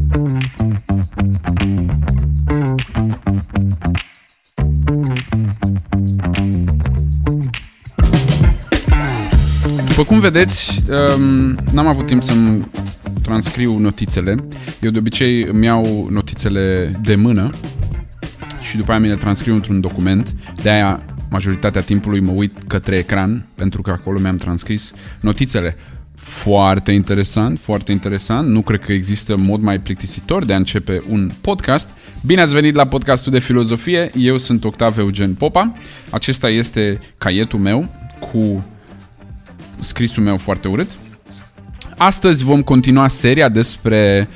După cum vedeți, n-am avut timp să-mi transcriu notițele. Eu de obicei îmi iau notițele de mână și după aia mi le transcriu într-un document. De-aia majoritatea timpului mă uit către ecran, pentru că acolo mi-am transcris notițele. Foarte interesant, foarte interesant. Nu cred că există mod mai plictisitor de a începe un podcast. Bine ați venit la podcastul de filozofie. Eu sunt Octav Eugen Popa. Acesta este caietul meu cu scrisul meu foarte urât. Astăzi vom continua seria despre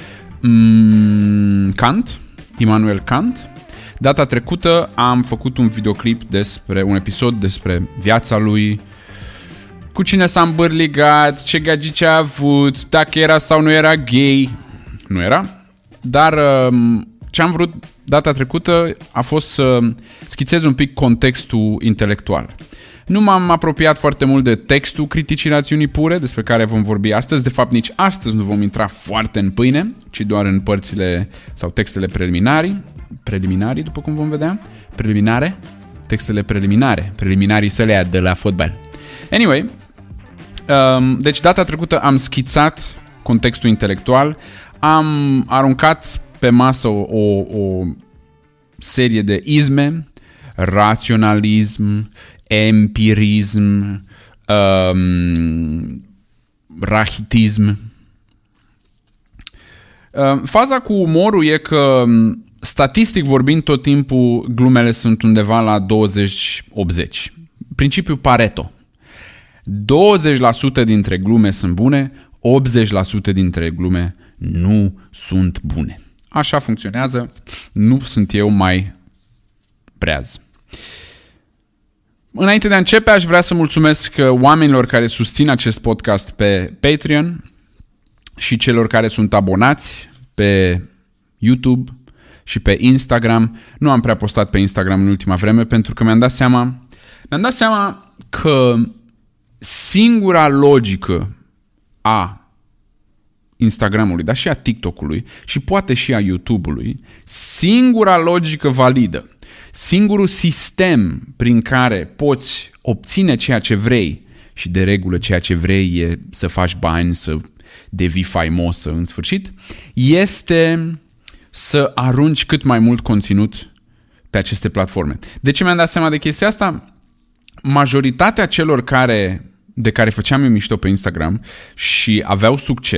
Kant, Immanuel Kant. Data trecută am făcut un videoclip despre un episod despre viața lui, cu cine s-a îmbârligat, ce gagice a avut, dacă era sau nu era gay. Nu era. Dar ce am vrut data trecută a fost să schițez un pic contextul intelectual. Nu m-am apropiat foarte mult de textul Criticii Rațiunii Pure, despre care vom vorbi astăzi. De fapt, nici astăzi nu vom intra foarte în pâine, ci doar în părțile sau textele preliminarii, după cum vom vedea. Textele preliminarii să le ia de la fotbal. Anyway, deci data trecută am schițat contextul intelectual, am aruncat pe masă o serie de izme, raționalism, empirism, rachitism. Faza cu umorul e că, statistic vorbind, tot timpul glumele sunt undeva la 20-80. Principiul Pareto. 20% dintre glume sunt bune, 80% dintre glume nu sunt bune. Așa funcționează, nu sunt eu mai breaz. Înainte de a începe, aș vrea să mulțumesc oamenilor care susțin acest podcast pe Patreon și celor care sunt abonați pe YouTube și pe Instagram. Nu am prea postat pe Instagram în ultima vreme pentru că mi-am dat seama că singura logică a Instagramului, dar și a TikTok-ului și poate și a YouTube-ului, singura logică validă, singurul sistem prin care poți obține ceea ce vrei, și de regulă ceea ce vrei e să faci bani, să devii faimos în sfârșit, este să arunci cât mai mult conținut pe aceste platforme. De ce mi-am dat seama de chestia asta? Majoritatea celor de care făceam eu mișto pe Instagram și aveau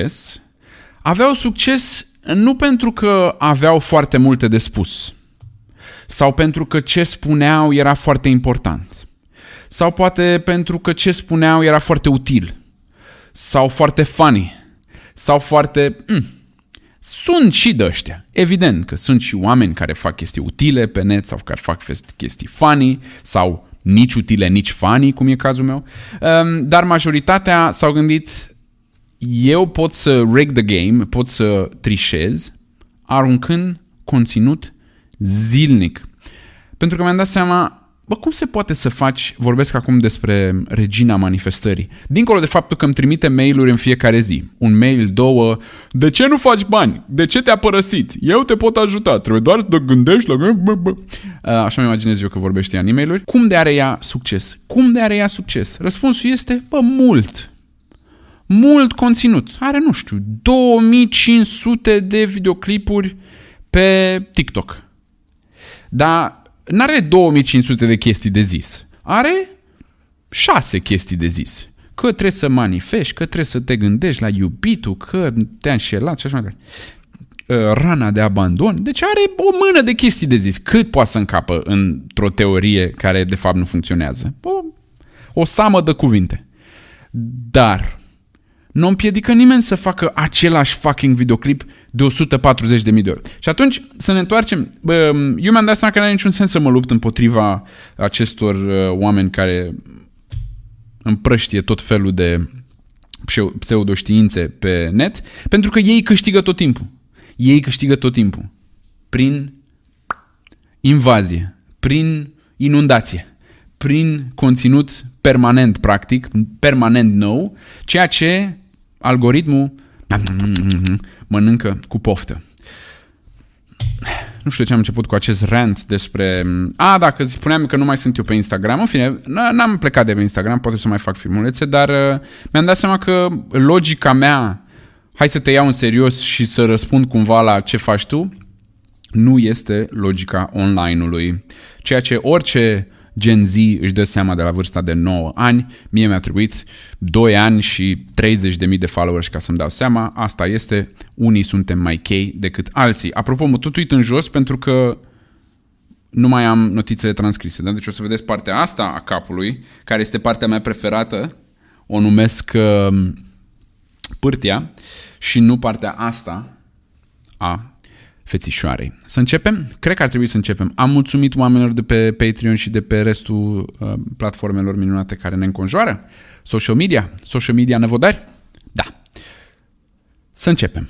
succes nu pentru că aveau foarte multe de spus sau pentru că ce spuneau era foarte important sau poate pentru că ce spuneau era foarte util sau foarte funny sau foarte... Sunt și de ăștia. Evident că sunt și oameni care fac chestii utile pe net sau care fac chestii funny sau nici utile, nici funny, cum e cazul meu. Dar majoritatea s-au gândit, eu pot să rig the game, pot să trișez aruncând conținut zilnic. Pentru că mi-am dat seama, cum se poate să faci, vorbesc acum despre regina manifestării, dincolo de faptul că îmi trimite mail-uri în fiecare zi, un mail, 2, de ce nu faci bani? De ce te-a părăsit? Eu te pot ajuta, trebuie doar să te gândești la... Așa mă imaginez eu că vorbește ea în e-mail-uri. Cum de are ea succes? Răspunsul este, mult conținut. Are, nu știu, 2500 de videoclipuri pe TikTok. Dar n-are 2500 de chestii de zis. Are 6 chestii de zis. Că trebuie să manifesti, că trebuie să te gândești la iubitul, că te-a înșelat și așa mai departe. Rana de abandon. Deci are o mână de chestii de zis. Cât poate să încapă într-o teorie care de fapt nu funcționează? O samă de cuvinte. Dar nu împiedică nimeni să facă același fucking videoclip de 140.000 de ori. Și atunci să ne întoarcem. Eu mi-am dat seama că nu are niciun sens să mă lupt împotriva acestor oameni care împrăștie tot felul de pseudoștiințe pe net, pentru că ei câștigă tot timpul. Prin invazie, prin inundație, prin conținut permanent, practic, permanent nou, ceea ce algoritmul mănâncă cu poftă. Nu știu de ce am început cu acest rant despre... dacă spuneam că nu mai sunt eu pe Instagram. În fine, n-am plecat de pe Instagram, poate să mai fac filmulețe, dar mi-am dat seama că logica mea, hai să te iau în serios și să răspund cumva la ce faci tu, nu este logica online-ului. Ceea ce orice Gen Z își dă seama de la vârsta de 9 ani, mie mi-a trebuit 2 ani și 30.000 de followers ca să-mi dau seama. Asta este, unii suntem mai chei decât alții. Apropo, mă tot uit în jos pentru că nu mai am notițele transcrise. Da? Deci o să vedeți partea asta a capului, care este partea mea preferată. O numesc pârtia și nu partea asta a fețișoarei. Să începem? Cred că ar trebui să începem. Am mulțumit oamenilor de pe Patreon și de pe restul platformelor minunate care ne înconjoară. Social media năvodari? Da. Să începem.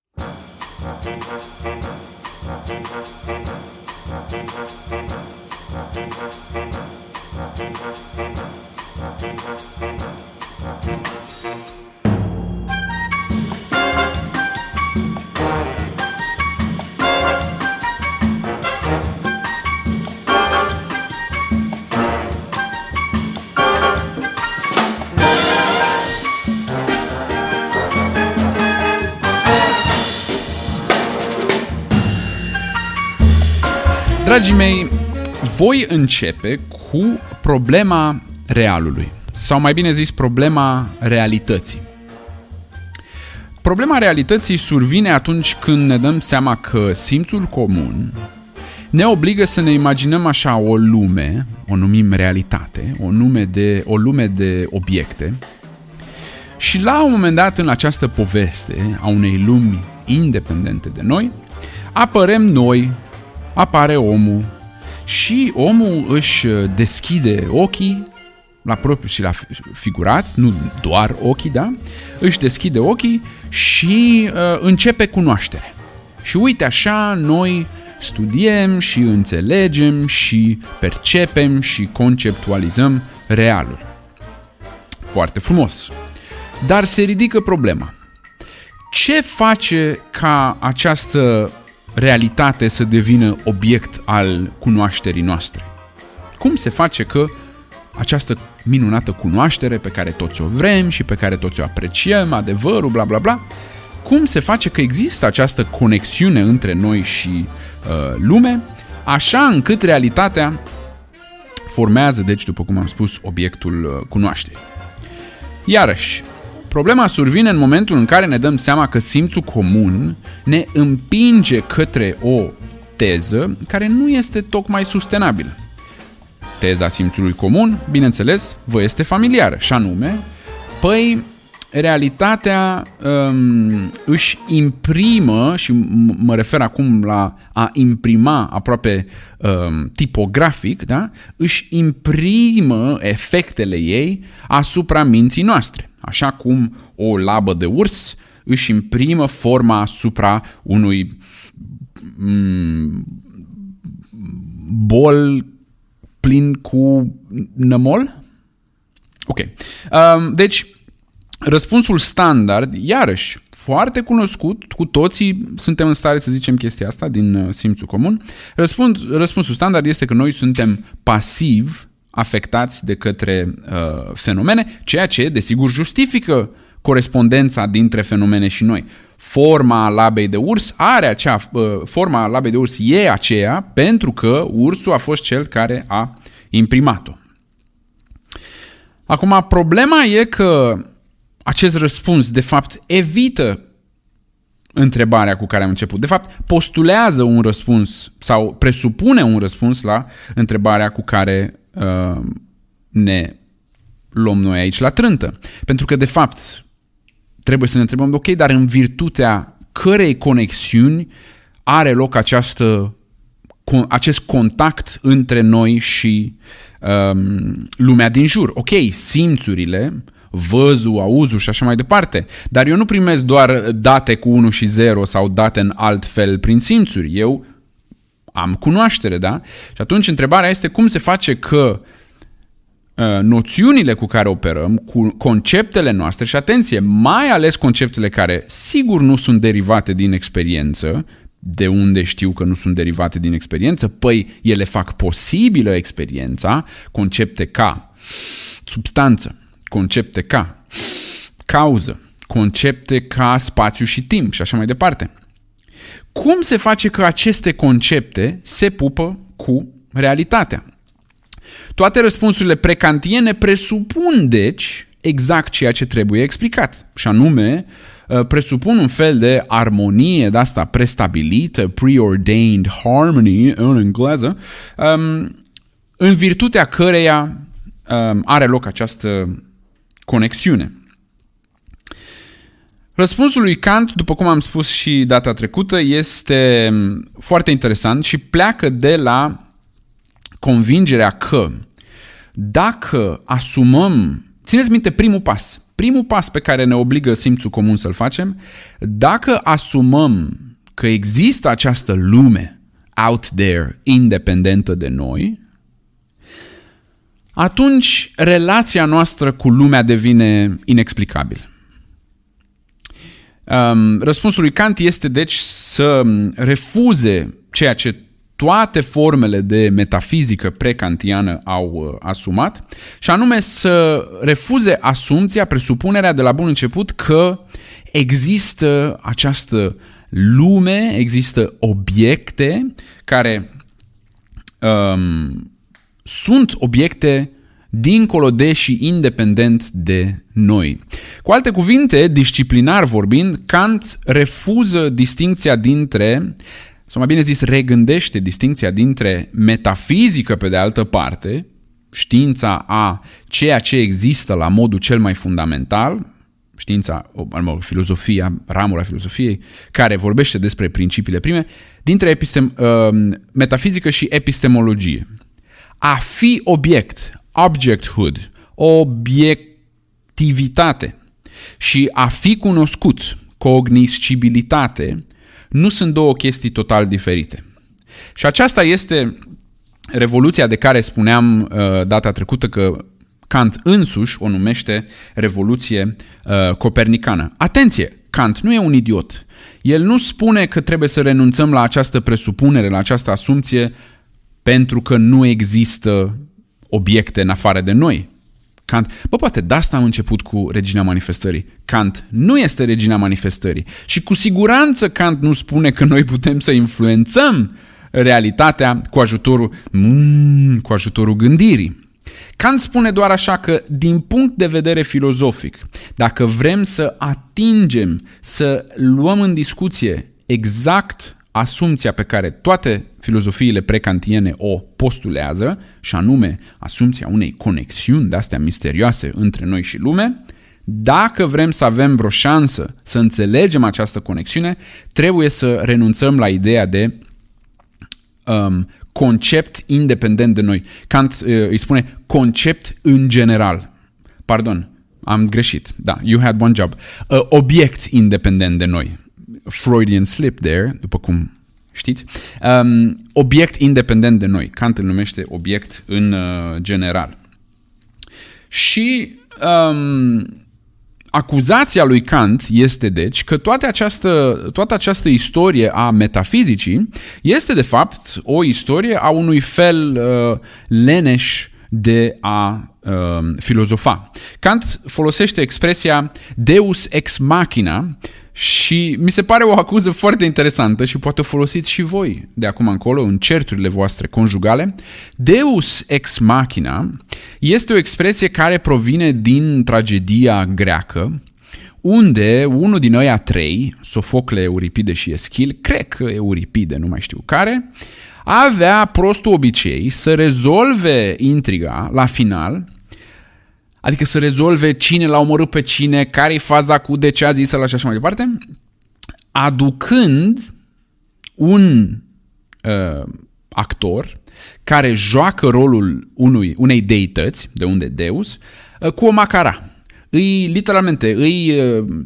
Dragii mei, voi începe cu problema realului, sau mai bine zis, problema realității. Problema realității survine atunci când ne dăm seama că simțul comun ne obligă să ne imaginăm așa o lume, o numim realitate, o lume de obiecte, și la un moment dat în această poveste a unei lumi independente de noi, apărem noi, apare omul și omul își deschide ochii la propriu și la figurat, nu doar ochii, da? Își deschide ochii și începe cunoaștere. Și uite așa noi studiem și înțelegem și percepem și conceptualizăm realul. Foarte frumos. Dar se ridică problema. Ce face ca această realitate să devină obiect al cunoașterii noastre? Cum se face că această minunată cunoaștere pe care toți o vrem și pe care toți o apreciem, adevărul, bla bla bla, cum se face că există această conexiune între noi și lume, așa încât realitatea formează, deci, după cum am spus, obiectul cunoașterii? Iarăși, problema survine în momentul în care ne dăm seama că simțul comun ne împinge către o teză care nu este tocmai sustenabilă. Teza simțului comun, bineînțeles, vă este familiară, și anume, realitatea își imprimă, și mă refer acum la a imprima aproape tipografic, da? Își imprimă efectele ei asupra minții noastre. Așa cum o labă de urs își imprimă forma asupra unui bol plin cu nămol? Ok. Deci, răspunsul standard, iarăși, foarte cunoscut, cu toții suntem în stare să zicem chestia asta din simțul comun. Răspunsul standard este că noi suntem pasiv afectați de către fenomene, ceea ce, desigur, justifică corespondența dintre fenomene și noi. Forma labei de urs forma labei de urs e aceea pentru că ursul a fost cel care a imprimat-o. Acum, problema e că acest răspuns, de fapt, evită întrebarea cu care am început. De fapt, postulează un răspuns sau presupune un răspuns la întrebarea cu care ne luăm noi aici la trântă. Pentru că, de fapt, trebuie să ne întrebăm, ok, dar în virtutea cărei conexiuni are loc acest contact între noi și lumea din jur. Ok, simțurile, văzul, auzul și așa mai departe, dar eu nu primesc doar date cu 1 și 0 sau date în alt fel prin simțuri. Eu am cunoaștere, da? Și atunci întrebarea este cum se face că noțiunile cu care operăm, cu conceptele noastre, și atenție, mai ales conceptele care sigur nu sunt derivate din experiență, De unde știu că nu sunt derivate din experiență? Păi ele fac posibilă experiența, concepte ca substanță, concepte ca cauză, concepte ca spațiu și timp și așa mai departe. Cum se face că aceste concepte se pupă cu realitatea? Toate răspunsurile prekantiene presupun, deci, exact ceea ce trebuie explicat, și anume presupun un fel de armonie de asta prestabilită, preordained harmony în engleză, în virtutea căreia are loc această conexiune. Răspunsul lui Kant, după cum am spus și data trecută, este foarte interesant și pleacă de la convingerea că dacă asumăm, țineți minte primul pas pe care ne obligă simțul comun să-l facem, dacă asumăm că există această lume out there, independentă de noi, atunci relația noastră cu lumea devine inexplicabilă. Răspunsul lui Kant este deci să refuze ceea ce toate formele de metafizică prekantiană au asumat, și anume să refuze asumția, presupunerea de la bun început că există această lume, există obiecte care sunt obiecte dincolo de și independent de noi. Cu alte cuvinte, disciplinar vorbind, Kant refuză distincția dintre, sau mai bine zis, regândește distincția dintre metafizică pe de altă parte, știința a ceea ce există la modul cel mai fundamental, știința, filozofia, ramura filozofiei, care vorbește despre principiile prime, dintre metafizică și epistemologie. A fi obiect, objecthood, obiectivitate, și a fi cunoscut, cognoscibilitate, nu sunt două chestii total diferite. Și aceasta este revoluția de care spuneam data trecută că Kant însuși o numește revoluție copernicană. Atenție, Kant nu e un idiot. El nu spune că trebuie să renunțăm la această presupunere, la această asumție, pentru că nu există obiecte în afară de noi. Kant, poate de asta am început cu Regina Manifestării. Kant nu este Regina Manifestării și cu siguranță Kant nu spune că noi putem să influențăm realitatea cu ajutorul gândirii. Kant spune doar așa că, din punct de vedere filozofic, dacă vrem să atingem, să luăm în discuție exact asumția pe care toate filozofiile prekantiene o postulează, și anume asumția unei conexiuni de-astea misterioase între noi și lume, dacă vrem să avem vreo șansă să înțelegem această conexiune, trebuie să renunțăm la ideea de concept independent de noi. Kant îi spune concept în general. Pardon, am greșit. Da, you had one job. Obiect independent de noi. Freudian slip there, după cum știți. Obiect independent de noi. Kant îl numește obiect în general. Și acuzația lui Kant este, deci, că toată această istorie a metafizicii este, de fapt, o istorie a unui fel leneș de a filozofa. Kant folosește expresia Deus ex machina și mi se pare o acuză foarte interesantă și poate o folosiți și voi de acum încolo în certurile voastre conjugale. Deus ex machina este o expresie care provine din tragedia greacă, unde unul din ăia trei, Sofocle, Euripide și Eschil, cred că Euripide, nu mai știu care, avea prostul obicei să rezolve intriga la final, adică să rezolve cine l-a omorât pe cine, care-i faza cu de ce a zis ăla și așa mai departe, aducând un actor care joacă rolul unei deități, de unde Deus, cu o macara. Îi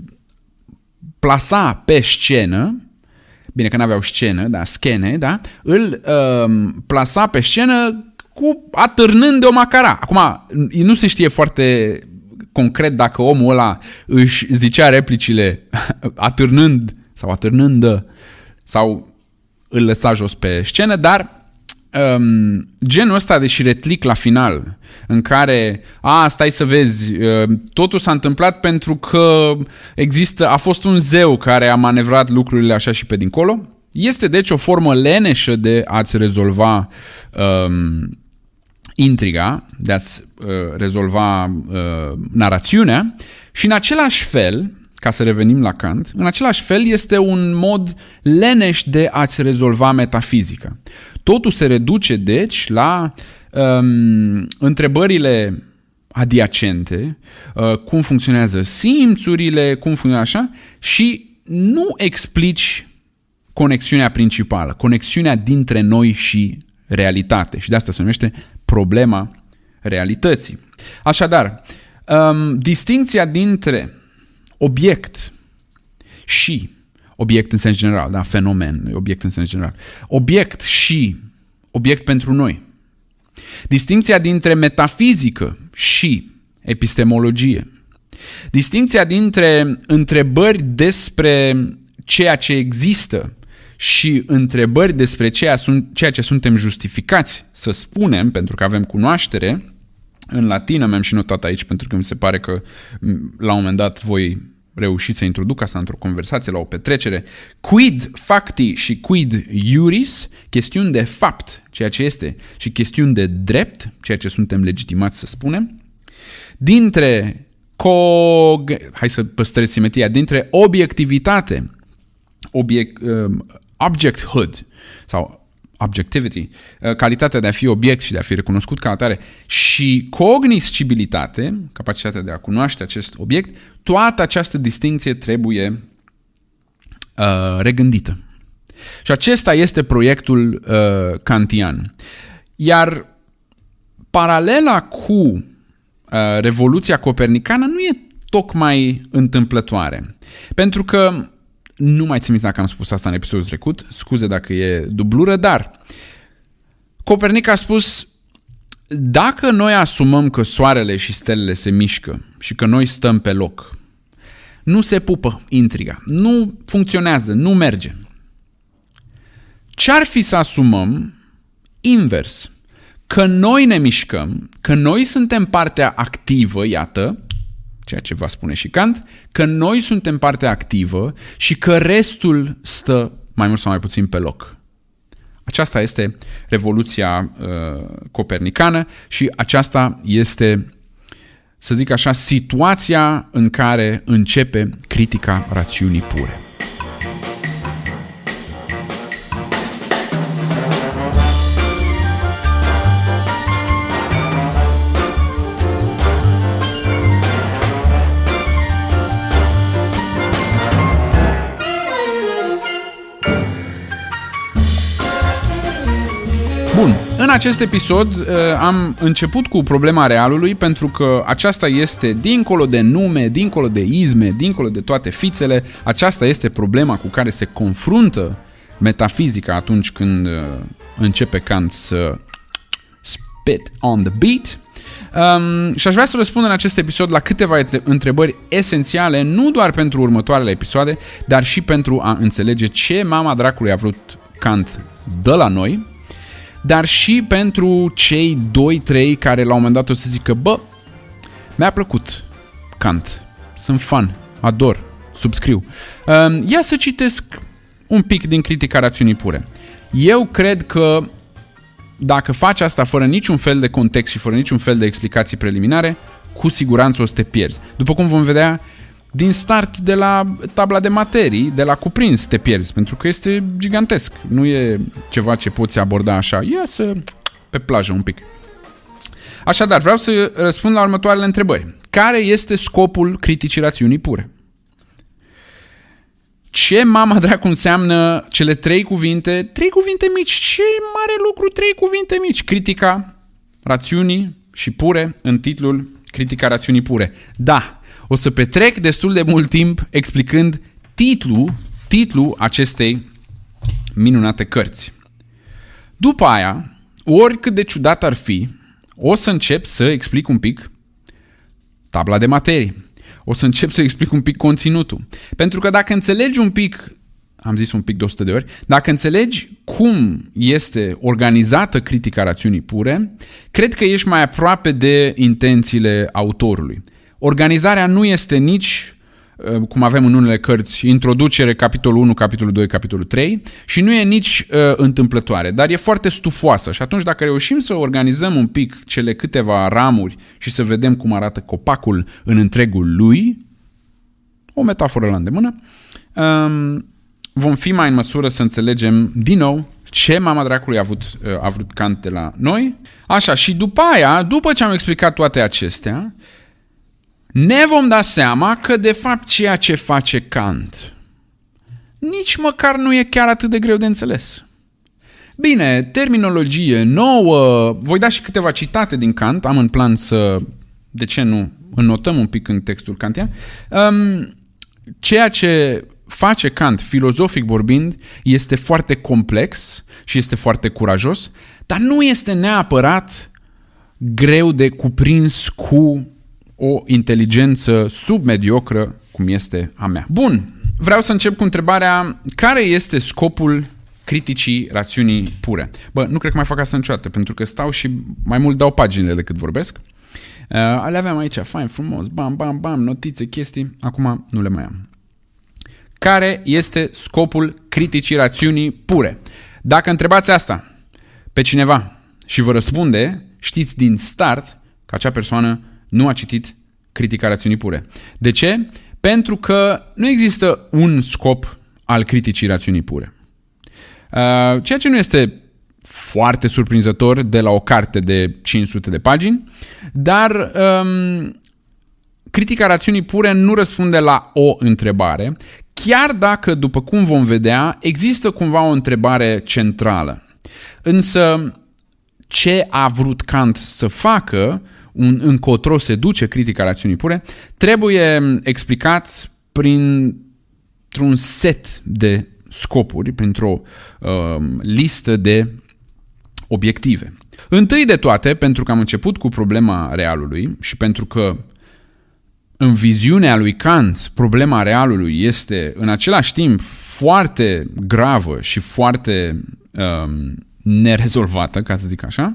plasa pe scenă, bine că n-aveau scenă, dar schene, da? Îl plasa pe scenă atârnând de o macara. Acum, nu se știe foarte concret dacă omul ăla își zicea replicile atârnând sau atârnândă sau îl lăsa jos pe scenă, dar genul ăsta de șiretlic la final, în care, stai să vezi, totul s-a întâmplat pentru că a fost un zeu care a manevrat lucrurile așa și pe dincolo, este deci o formă leneșă de a-ți rezolva intriga, de a-ți rezolva narațiunea și în același fel, ca să revenim la Kant, în același fel este un mod leneș de a-ți rezolva metafizica. Totul se reduce, deci, la întrebările adiacente, cum funcționează simțurile, cum funcționează așa, și nu explici conexiunea principală, conexiunea dintre noi și realitate. Și de asta se numește problema realității. Așadar, distincția dintre obiect și obiect în sens general, da, fenomen, obiect în sens general, obiect și obiect pentru noi. Distincția dintre metafizică și epistemologie. Distincția dintre întrebări despre ceea ce există și întrebări despre ceea ce suntem justificați să spunem, pentru că avem cunoaștere. În latină mi-am și notat aici, pentru că mi se pare că la un moment dat voi reuși să introduc asta într-o conversație, la o petrecere. Quid facti și quid iuris, chestiuni de fapt, ceea ce este, și chestiuni de drept, ceea ce suntem legitimați să spunem, dintre hai să păstrez simetria, dintre obiectivitate, objecthood sau objectivity, calitatea de a fi obiect și de a fi recunoscut ca atare, și cognoscibilitate, capacitatea de a cunoaște acest obiect, toată această distinție trebuie regândită. Și acesta este proiectul kantian. Iar paralela cu Revoluția Copernicană nu e tocmai întâmplătoare. Pentru că nu mai țin minte dacă am spus asta în episodul trecut, scuze dacă e dublură, dar Copernic a spus: dacă noi asumăm că soarele și stelele se mișcă și că noi stăm pe loc, nu se pupă intriga, nu funcționează, nu merge. Ce-ar fi să asumăm invers? Că noi ne mișcăm, că noi suntem partea activă, iată, ceea ce va spune și Kant, că noi suntem partea activă și că restul stă mai mult sau mai puțin pe loc. Aceasta este revoluția copernicană și aceasta este, să zic așa, situația în care începe critica rațiunii pure. Bun, în acest episod am început cu problema realului pentru că aceasta este, dincolo de nume, dincolo de izme, dincolo de toate fițele, aceasta este problema cu care se confruntă metafizica atunci când începe Kant să spit on the beat. Și aș vrea să răspund în acest episod la câteva întrebări esențiale, nu doar pentru următoarele episoade, dar și pentru a înțelege ce mama dracului a vrut Kant de la noi, dar și pentru cei 2-3 care la un moment dat o să zică: bă, mi-a plăcut Kant, sunt fan, ador, subscriu. Ia să citesc un pic din Critica rațiunii pure. Eu cred că dacă faci asta fără niciun fel de context și fără niciun fel de explicații preliminare, cu siguranță o să te pierzi. După cum vom vedea, din start de la tabla de materii, de la cuprins te pierzi, pentru că este gigantesc. Nu e ceva ce poți aborda așa. Ia să pe plajă un pic. Așadar, vreau să răspund la următoarele întrebări. Care este scopul criticii rațiunii pure? Ce mama dracu înseamnă cele 3 cuvinte? 3 cuvinte mici. Ce mare lucru, 3 cuvinte mici. Critica rațiunii și pure în titlul Critica rațiunii pure. Da. O să petrec destul de mult timp explicând titlul acestei minunate cărți. După aia, oricât de ciudat ar fi, o să încep să explic un pic tabla de materii. O să încep să explic un pic conținutul. Pentru că dacă înțelegi un pic am zis un pic de 100 de ori, dacă înțelegi cum este organizată critica rațiunii pure, cred că ești mai aproape de intențiile autorului. Organizarea nu este nici, cum avem în unele cărți, introducere, capitolul 1, capitolul 2, capitolul 3, și nu e nici întâmplătoare, dar e foarte stufoasă. Și atunci dacă reușim să organizăm un pic cele câteva ramuri și să vedem cum arată copacul în întregul lui, o metaforă la îndemână, vom fi mai în măsură să înțelegem din nou ce mama dracului a vrut Kant de la noi. Așa, și după aia, după ce am explicat toate acestea, ne vom da seama că de fapt ceea ce face Kant nici măcar nu e chiar atât de greu de înțeles. Bine, terminologie nouă, voi da și câteva citate din Kant, am în plan să, de ce nu, înnotăm un pic în textul kantian. Ceea ce face Kant, filozofic vorbind, este foarte complex și este foarte curajos, dar nu este neapărat greu de cuprins cu o inteligență submediocră, cum este a mea. Bun, vreau să încep cu întrebarea: care este scopul criticii rațiunii pure? Nu cred că mai fac asta niciodată, pentru că stau și mai mult dau paginile decât vorbesc. Le aveam aici, fain, frumos, bam, bam, bam, notițe, chestii, acum nu le mai am. Care este scopul criticii rațiunii pure? Dacă întrebați asta pe cineva și vă răspunde, știți din start că acea persoană nu a citit critica rațiunii pure. De ce? Pentru că nu există un scop al criticii rațiunii pure. Ceea ce nu este foarte surprinzător de la o carte de 500 de pagini, dar critica rațiunii pure nu răspunde la o întrebare, chiar dacă, după cum vom vedea, există cumva o întrebare centrală. Însă, ce a vrut Kant să facă, încotro se duce critica rațiunii pure, trebuie explicat printr-un set de scopuri, printr-o listă de obiective. Întâi de toate, pentru că am început cu problema realului și pentru că în viziunea lui Kant problema realului este în același timp foarte gravă și foarte nerezolvată, ca să zic așa,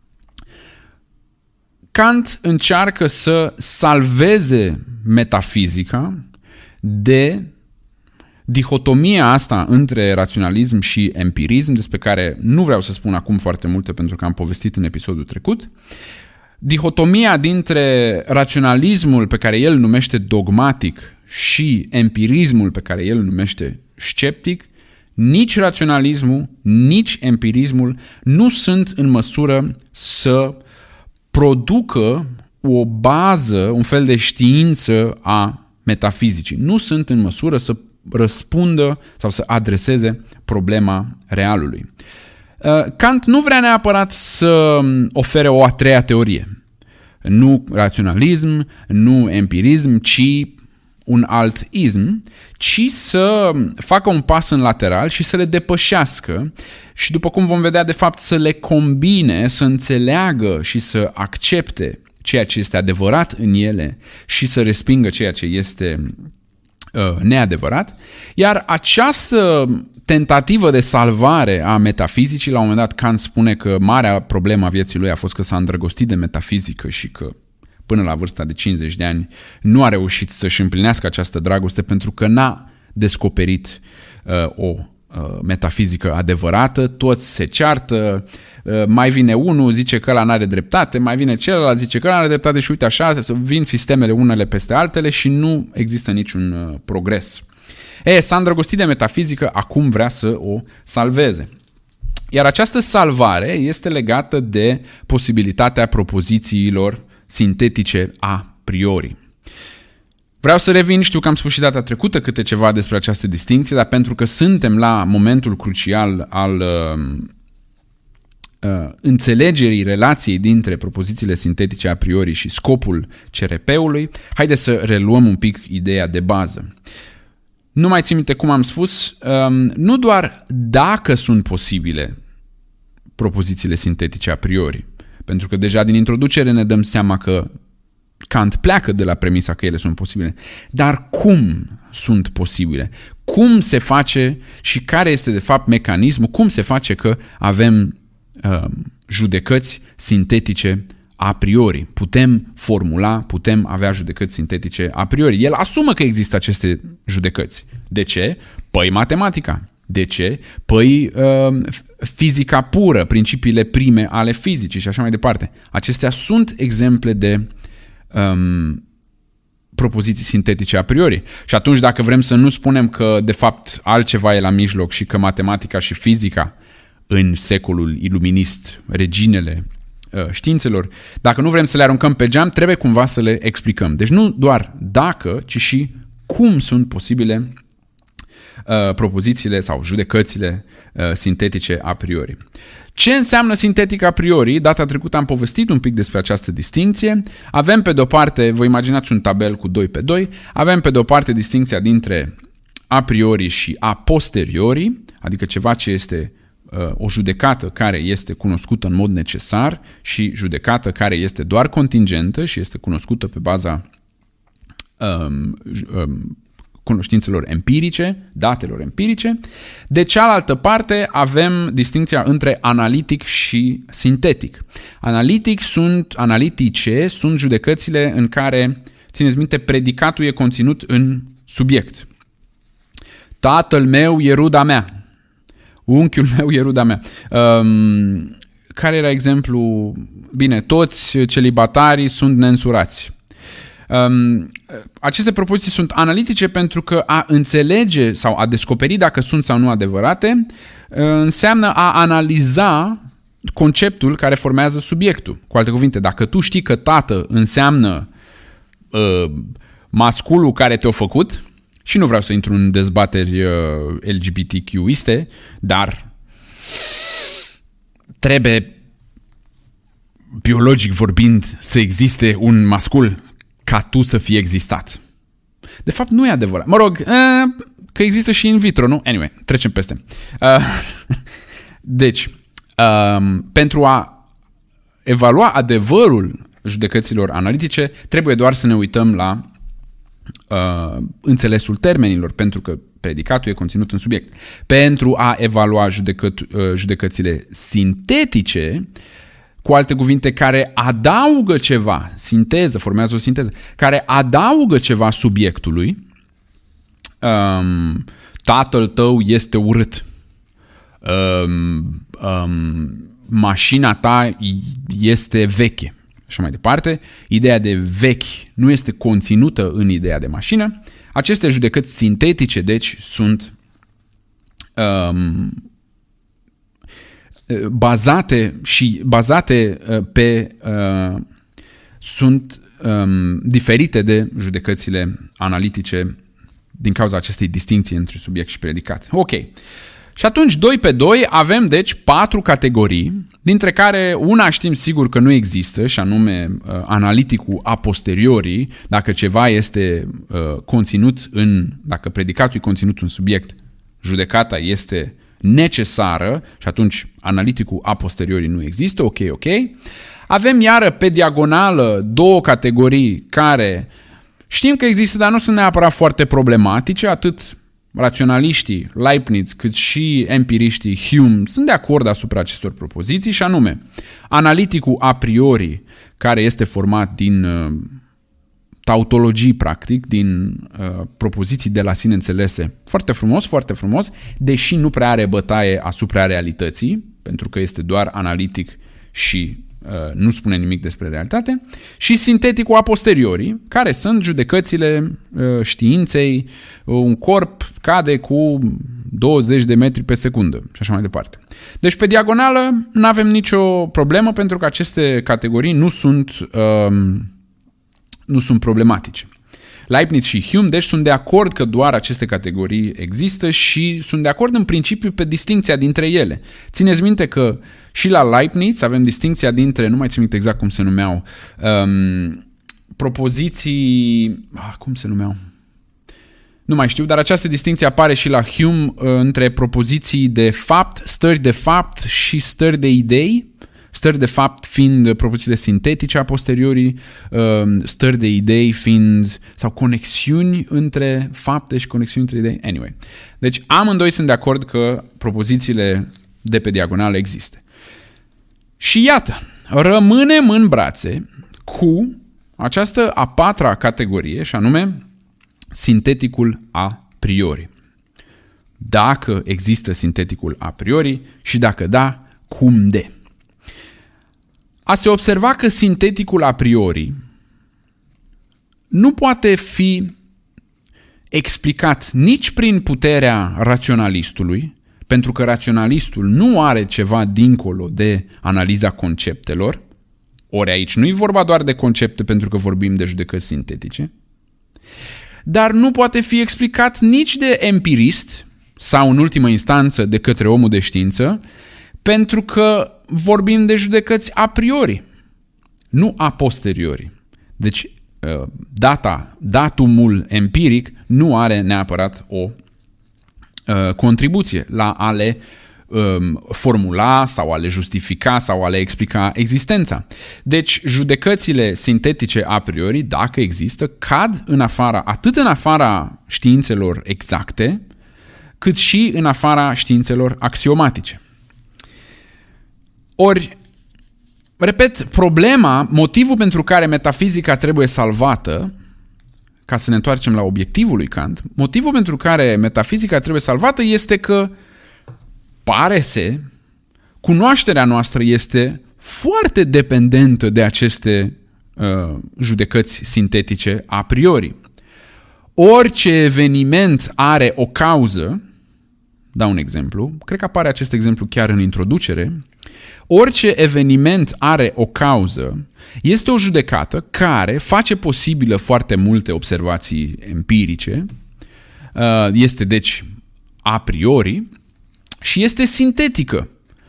Kant încearcă să salveze metafizica de dihotomia asta între raționalism și empirism, despre care nu vreau să spun acum foarte multe pentru că am povestit în episodul trecut. Dihotomia dintre raționalismul pe care el numește dogmatic și empirismul pe care el numește sceptic, nici raționalismul, nici empirismul nu sunt în măsură să producă o bază, un fel de știință a metafizicii. Nu sunt în măsură să răspundă sau să adreseze problema realului. Kant nu vrea neapărat să ofere o a treia teorie. Nu raționalism, nu empirism, ci un alt ism, ci să facă un pas în lateral și să le depășească și, după cum vom vedea, de fapt să le combine, să înțeleagă și să accepte ceea ce este adevărat în ele și să respingă ceea ce este neadevărat. Iar această tentativă de salvare a metafizicii, la un moment dat Kant spune că marea problemă a vieții lui a fost că s-a îndrăgostit de metafizică și că până la vârsta de 50 de ani nu a reușit să-și împlinească această dragoste pentru că n-a descoperit o metafizică adevărată, toți se ceartă, mai vine unul, zice că ăla n-are dreptate, mai vine celălalt, zice că ăla n-are dreptate și uite așa, vin sistemele unele peste altele și nu există niciun progres. S-a îndrăgostit de metafizică, acum vrea să o salveze. Iar această salvare este legată de posibilitatea propozițiilor sintetice a priori. Vreau să revin, știu că am spus și data trecută câte ceva despre această distinție, dar pentru că suntem la momentul crucial al înțelegerii relației dintre propozițiile sintetice a priori și scopul CRP-ului, haideți să reluăm un pic ideea de bază. Nu mai țin minte cum am spus, nu doar dacă sunt posibile propozițiile sintetice a priori, pentru că deja din introducere ne dăm seama că Kant pleacă de la premisa că ele sunt posibile, dar cum sunt posibile. Cum se face și care este de fapt mecanismul, cum se face că avem judecăți sintetice a priori. Putem formula, putem avea judecăți sintetice a priori. El asumă că există aceste judecăți. De ce? Păi matematica. De ce? Păi fizica pură, principiile prime ale fizicii și așa mai departe. Acestea sunt exemple de propoziții sintetice a priori. Și atunci dacă vrem să nu spunem că de fapt altceva e la mijloc și că matematica și fizica în secolul iluminist, reginele științelor, dacă nu vrem să le aruncăm pe geam, trebuie cumva să le explicăm. Deci nu doar dacă, ci și cum sunt posibile propozițiile sau judecățile sintetice a priori. Ce înseamnă sintetic a priori? Data trecută am povestit un pic despre această distinție. Avem pe de-o parte, vă imaginați un tabel cu 2 pe 2, avem pe de-o parte distinția dintre a priori și a posteriori, adică ceva ce este o judecată care este cunoscută în mod necesar și judecată care este doar contingentă și este cunoscută pe baza cunoștințelor empirice, datelor empirice. De cealaltă parte avem distinția între analitic și sintetic. Analitice sunt judecățile în care, țineți minte, predicatul e conținut în subiect. Tatăl meu e ruda mea. Unchiul meu e ruda mea. Care era exemplu? Bine, toți celibatarii sunt neînsurați. Aceste propoziții sunt analitice pentru că a înțelege sau a descoperi dacă sunt sau nu adevărate înseamnă a analiza conceptul care formează subiectul. Cu alte cuvinte, dacă tu știi că tată înseamnă masculul care te-a făcut, și nu vreau să intru în dezbateri LGBTQ-iste, dar trebuie, biologic vorbind, să existe un mascul ca tu să fii existat. De fapt, nu e adevărat. Mă rog, că există și in vitro, nu? Anyway, trecem peste. Deci, pentru a evalua adevărul judecăților analitice, trebuie doar să ne uităm la înțelesul termenilor, pentru că predicatul e conținut în subiect. Pentru a evalua judecățile sintetice, cu alte cuvinte, care adaugă ceva, sinteză, formează o sinteză, care adaugă ceva subiectului, tatăl tău este urât, mașina ta este veche, și mai departe, ideea de vechi nu este conținută în ideea de mașină. Aceste judecăți sintetice, deci, sunt bazate pe sunt diferite de judecățile analitice din cauza acestei distinții între subiect și predicat. Ok. Și atunci, 2 pe 2, avem deci 4 categorii, dintre care una știm sigur că nu există, și anume analiticul a posteriori, dacă ceva este conținut dacă predicatul e conținut în subiect, judecata este necesară și atunci analiticul a posteriori nu există, ok. Avem iară pe diagonală 2 categorii care știm că există, dar nu sunt neapărat foarte problematice, atât raționaliștii Leibniz cât și empiriștii Hume sunt de acord asupra acestor propoziții, și anume analiticul a priori, care este format din tautologii, practic, din propoziții de la sine înțelese. Foarte frumos, deși nu prea are bătaie asupra realității, pentru că este doar analitic și nu spune nimic despre realitate, și sinteticul a posteriori, care sunt judecățile științei, un corp cade cu 20 de metri pe secundă și așa mai departe. Deci pe diagonală nu avem nicio problemă, pentru că aceste categorii nu sunt problematice. Leibniz și Hume, deci, sunt de acord că doar aceste categorii există și sunt de acord în principiu pe distinția dintre ele. Țineți minte că și la Leibniz avem distinția dintre, nu mai țin minte exact cum se numeau, propoziții, cum se numeau? Nu mai știu, dar această distinție apare și la Hume între propoziții de fapt, stări de fapt și stări de idei, stări de fapt fiind propozițiile sintetice a posteriori, stări de idei fiind, sau conexiuni între fapte și conexiuni între idei. Anyway. Deci amândoi sunt de acord că propozițiile de pe diagonală există. Și iată, rămânem în brațe cu această a patra categorie, și anume sinteticul a priori. Dacă există sinteticul a priori și dacă da, cum de? A se observa că sinteticul a priori nu poate fi explicat nici prin puterea raționalistului, pentru că raționalistul nu are ceva dincolo de analiza conceptelor, ori aici nu e vorba doar de concepte pentru că vorbim de judecăți sintetice, dar nu poate fi explicat nici de empirist sau în ultimă instanță de către omul de știință, pentru că vorbim de judecăți a priori, nu a posteriori. Deci datumul empiric nu are neapărat o contribuție la a le formula sau a le justifica sau a le explica existența. Deci judecățile sintetice a priori, dacă există, cad atât în afara științelor exacte, cât și în afara științelor axiomatice. Ori, repet, motivul pentru care metafizica trebuie salvată, ca să ne întoarcem la obiectivul lui Kant, motivul pentru care metafizica trebuie salvată este că cunoașterea noastră este foarte dependentă de aceste judecăți sintetice a priori. Orice eveniment are o cauză, dau un exemplu, cred că apare acest exemplu chiar în introducere, orice eveniment are o cauză, este o judecată care face posibilă foarte multe observații empirice, este deci a priori și este sintetică.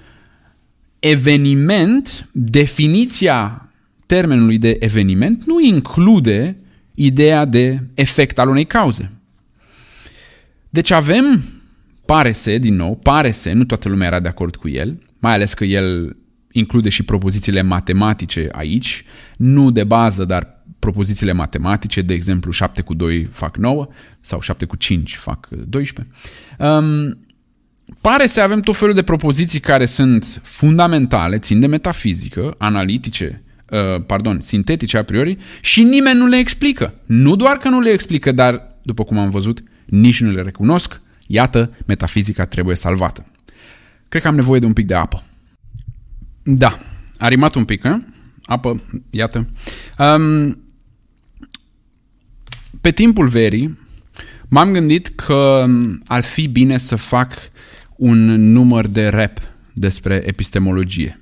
Eveniment, definiția termenului de eveniment nu include ideea de efect al unei cauze. Deci avem, pare să, nu toată lumea era de acord cu el, mai ales că el include și propozițiile matematice aici, nu de bază, dar propozițiile matematice, de exemplu 7 cu 2 fac 9 sau 7 cu 5 fac 12. Pare să avem tot felul de propoziții care sunt fundamentale, țin de metafizică, analitice, sintetice a priori și nimeni nu le explică. Nu doar că nu le explică, dar, după cum am văzut, nici nu le recunosc. Iată, metafizica trebuie salvată. Cred că am nevoie de un pic de apă. Da, a rimat un pic, apă, iată. Pe timpul verii m-am gândit că ar fi bine să fac un număr de rap despre epistemologie.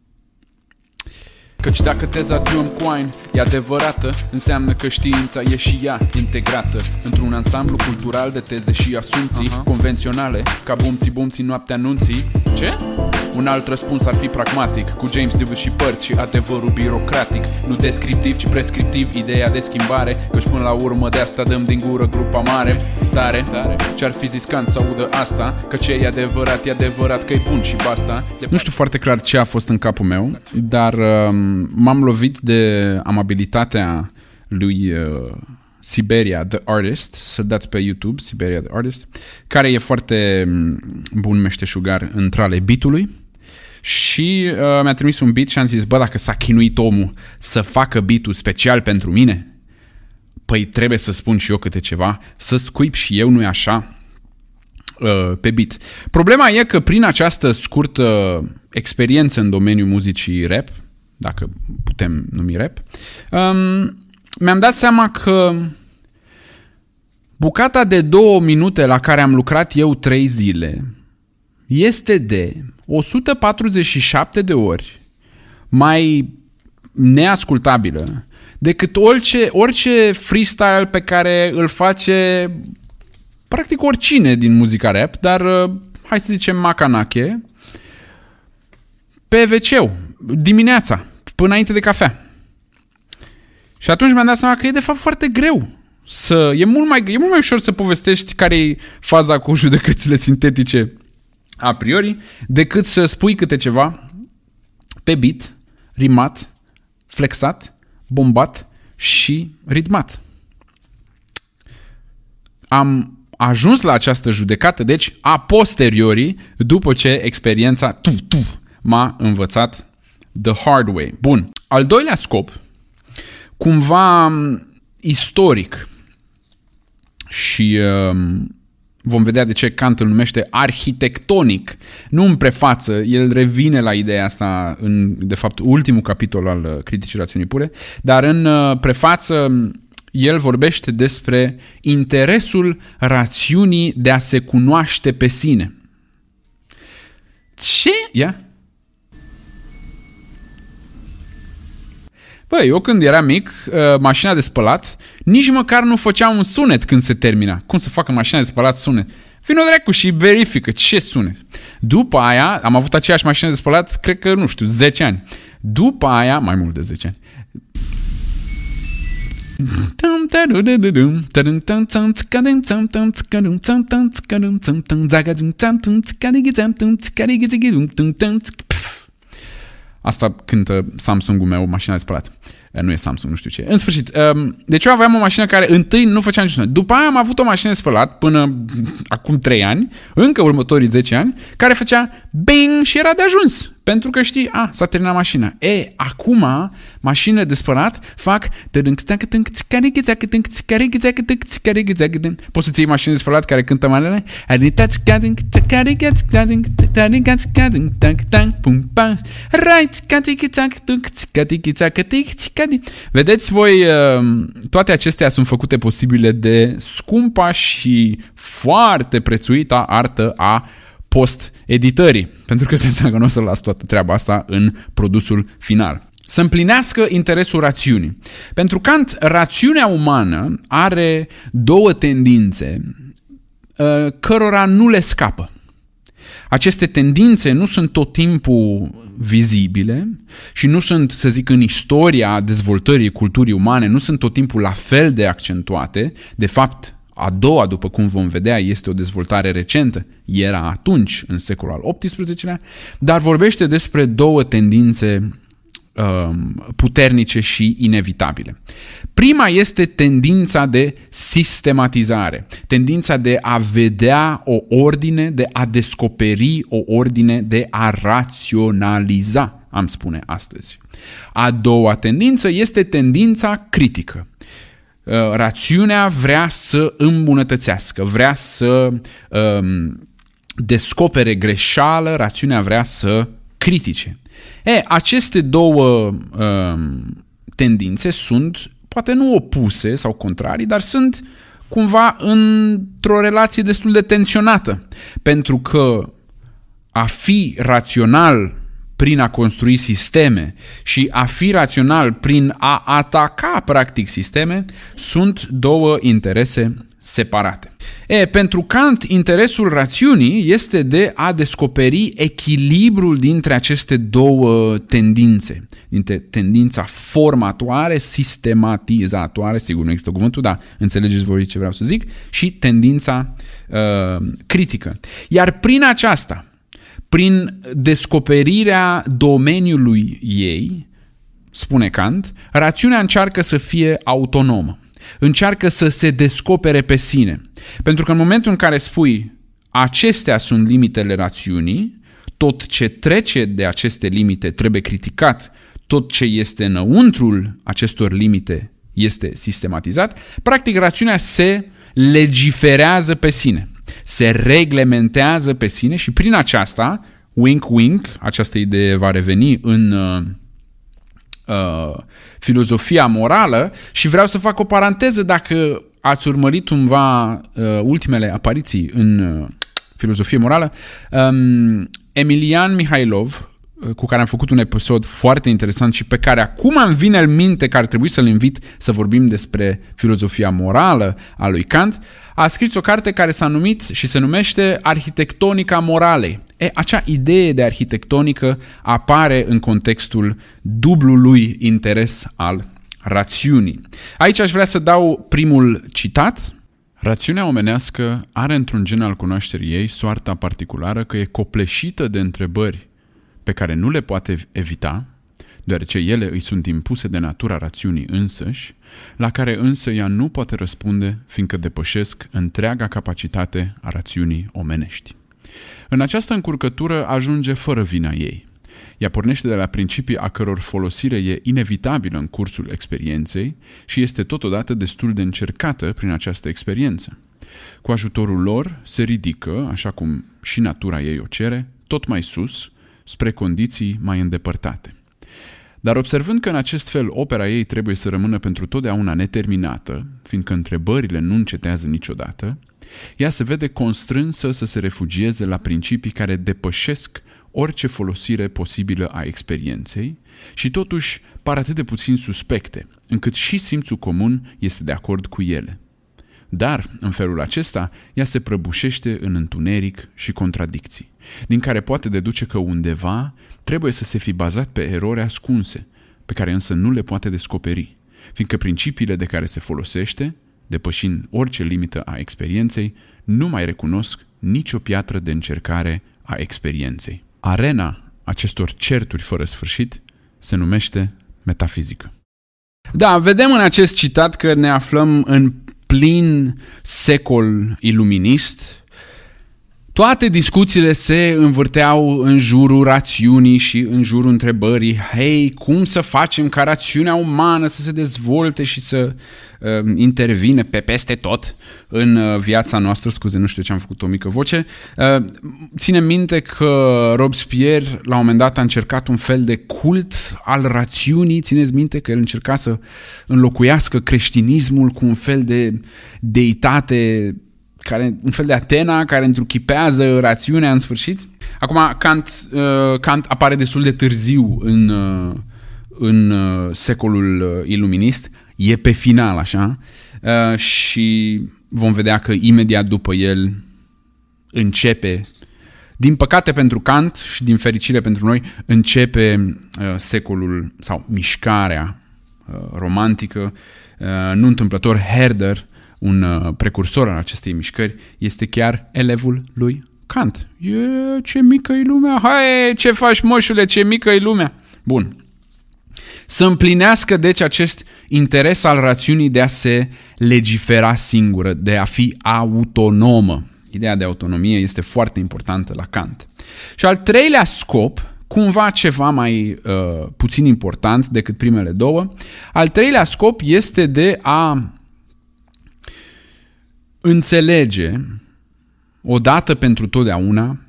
Căci dacă teza Duhem Quine e adevărată, înseamnă că știința e și ea integrată într-un ansamblu cultural de teze și asumții convenționale, ca bumții noaptea anunții. Ce? Un alt răspuns ar fi pragmatic, cu James Dewey și părți și adevărul birocratic, nu descriptiv, ci prescriptiv, ideea de schimbare, căci până la urmă de asta dăm din gură grupa mare. Tare, ce-ar fi zis Kant să audă asta, că ce e adevărat că e bun și basta. Nu știu foarte clar ce a fost în capul meu, dar m-am lovit de amabilitatea lui Siberia The Artist, să dați pe YouTube Siberia The Artist, care e foarte bun meșteșugar în trale beat-ului și mi-a trimis un beat și am zis, dacă s-a chinuit omul să facă beat-ul special pentru mine, păi trebuie să spun și eu câte ceva, să scuip și eu, nu-i așa, pe beat. Problema e că prin această scurtă experiență în domeniul muzicii rap, dacă putem numi rap, mi-am dat seama că bucata de 2 minute la care am lucrat eu 3 zile este de 147 de ori mai neascultabilă decât orice freestyle pe care îl face practic oricine din muzica rap, dar hai să zicem Macanache, pe WC-ul, dimineața, până înainte de cafea. Și atunci mi-am dat seama că e de fapt foarte greu. E mult mai ușor să povestești care e faza cu judecățile sintetice a priori, decât să spui câte ceva pe beat, rimat, flexat, bombat și ritmat. Am ajuns la această judecată, deci, a posteriori, după ce experiența m-a învățat the hard way. Bun. Al doilea scop, cumva istoric, și vom vedea de ce Kant îl numește arhitectonic, nu în prefață, el revine la ideea asta în, de fapt, ultimul capitol al Criticii Rațiunii Pure, dar în prefață el vorbește despre interesul rațiunii de a se cunoaște pe sine. Ce? Ia? Băi, eu când eram mic, mașina de spălat, nici măcar nu făcea un sunet când se termina. Cum să facă mașina de spălat sunet? Vino dracu și verifică ce sunet. După aia, am avut aceeași mașină de spălat, cred că, 10 ani. După aia, mai mult de 10 ani. Asta cântă Samsung-ul meu, mașina de spălat. Nu e Samsung, nu știu ce. În sfârșit, deci eu aveam o mașină care întâi nu făcea niciun sunet. După aia am avut o mașină de spălat până acum 3 ani, încă următorii 10 ani, care făcea bing și era de ajuns. Pentru că știi, s-a terminat mașina. Acum mașinile de spălat fac poți să-ți iei mașini de spălat care cântă manele? Vedeți voi, toate acestea sunt făcute posibile de scumpa și foarte prețuită artă a post-editării, pentru că se înseamnă că nu o să las toată treaba asta în produsul final. Să împlinească interesul rațiunii. Pentru Kant, rațiunea umană are două tendințe cărora nu le scapă. Aceste tendințe nu sunt tot timpul vizibile și nu sunt, să zic, în istoria dezvoltării culturii umane, nu sunt tot timpul la fel de accentuate. De fapt, a doua, după cum vom vedea, este o dezvoltare recentă. Era atunci, în secolul al XVIII-lea, dar vorbește despre două tendințe puternice și inevitabile. Prima este tendința de sistematizare, tendința de a vedea o ordine, de a descoperi o ordine, de a raționaliza, am spune astăzi. A doua tendință este tendința critică. Rațiunea vrea să îmbunătățească, vrea să descopere greșeală, rațiunea vrea să critique. Aceste două tendințe sunt, poate nu opuse sau contrarii, dar sunt cumva într-o relație destul de tensionată, pentru că a fi rațional prin a construi sisteme și a fi rațional prin a ataca practic sisteme sunt două interese separate. Pentru Kant, interesul rațiunii este de a descoperi echilibrul dintre aceste două tendințe. Dintre tendința formatoare, sistematizatoare, sigur nu există cuvântul, dar înțelegeți voi ce vreau să zic, și tendința critică. Iar prin aceasta, prin descoperirea domeniului ei, spune Kant, rațiunea încearcă să fie autonomă. Încearcă să se descopere pe sine. Pentru că în momentul în care spui acestea sunt limitele rațiunii, tot ce trece de aceste limite trebuie criticat, tot ce este înăuntrul acestor limite este sistematizat, practic rațiunea se legiferează pe sine, se reglementează pe sine și prin aceasta, wink-wink, această idee va reveni în filozofia morală și vreau să fac o paranteză dacă ați urmărit cumva ultimele apariții în filozofie morală. Emilian Mihailov, cu care am făcut un episod foarte interesant și pe care acum îmi vine în minte că ar trebui să-l invit să vorbim despre filozofia morală a lui Kant, a scris o carte care s-a numit și se numește Arhitectonica moralei. Acea idee de arhitectonică apare în contextul dublului interes al rațiunii. Aici aș vrea să dau primul citat. Rațiunea omenească are într-un gen al cunoașterii ei soarta particulară că e copleșită de întrebări pe care nu le poate evita, deoarece ele îi sunt impuse de natura rațiunii însăși, la care însă ea nu poate răspunde, fiindcă depășesc întreaga capacitate a rațiunii omenești. În această încurcătură ajunge fără vina ei. Ea pornește de la principii a căror folosire e inevitabilă în cursul experienței și este totodată destul de încercată prin această experiență. Cu ajutorul lor se ridică, așa cum și natura ei o cere, tot mai sus, spre condiții mai îndepărtate. Dar observând că în acest fel opera ei trebuie să rămână pentru totdeauna neterminată, fiindcă întrebările nu încetează niciodată, ea se vede constrânsă să se refugieze la principii care depășesc orice folosire posibilă a experienței și totuși par atât de puțin suspecte, încât și simțul comun este de acord cu ele. Dar, în felul acesta, ea se prăbușește în întuneric și contradicții, din care poate deduce că undeva trebuie să se fi bazat pe erori ascunse, pe care însă nu le poate descoperi, fiindcă principiile de care se folosește, depășind orice limită a experienței, nu mai recunosc nicio piatră de încercare a experienței. Arena acestor certuri fără sfârșit se numește metafizică. Da, vedem în acest citat că ne aflăm în plin secol iluminist. Toate discuțiile se învârteau în jurul rațiunii și în jurul întrebării, hei, cum să facem ca rațiunea umană să se dezvolte și să intervine pe peste tot în viața noastră. Scuze, nu știu ce am făcut o mică voce. Ține minte că Robespierre la un moment dat a încercat un fel de cult al rațiunii. Țineți minte că el încerca să înlocuiască creștinismul cu un fel de deitate, un fel de Atena care întruchipează rațiunea în sfârșit. Acum, Kant apare destul de târziu în secolul iluminist, e pe final, așa, și vom vedea că imediat după el începe, din păcate pentru Kant și din fericire pentru noi, începe secolul sau mișcarea romantică. Nu întâmplător, Herder, un precursor al acestei mișcări, este chiar elevul lui Kant. Ce mică-i lumea! Hai, ce faci, moșule, ce mică-i lumea! Bun. Să împlinească, deci, acest interes al rațiunii de a se legifera singură, de a fi autonomă. Ideea de autonomie este foarte importantă la Kant. Și al treilea scop, cumva ceva mai puțin important decât primele două, al treilea scop este de a înțelege odată pentru totdeauna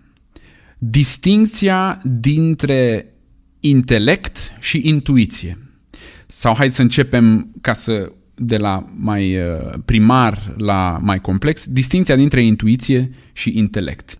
distincția dintre intelect și intuiție. Sau hai să începem de la mai primar la mai complex, distincția dintre intuiție și intelect.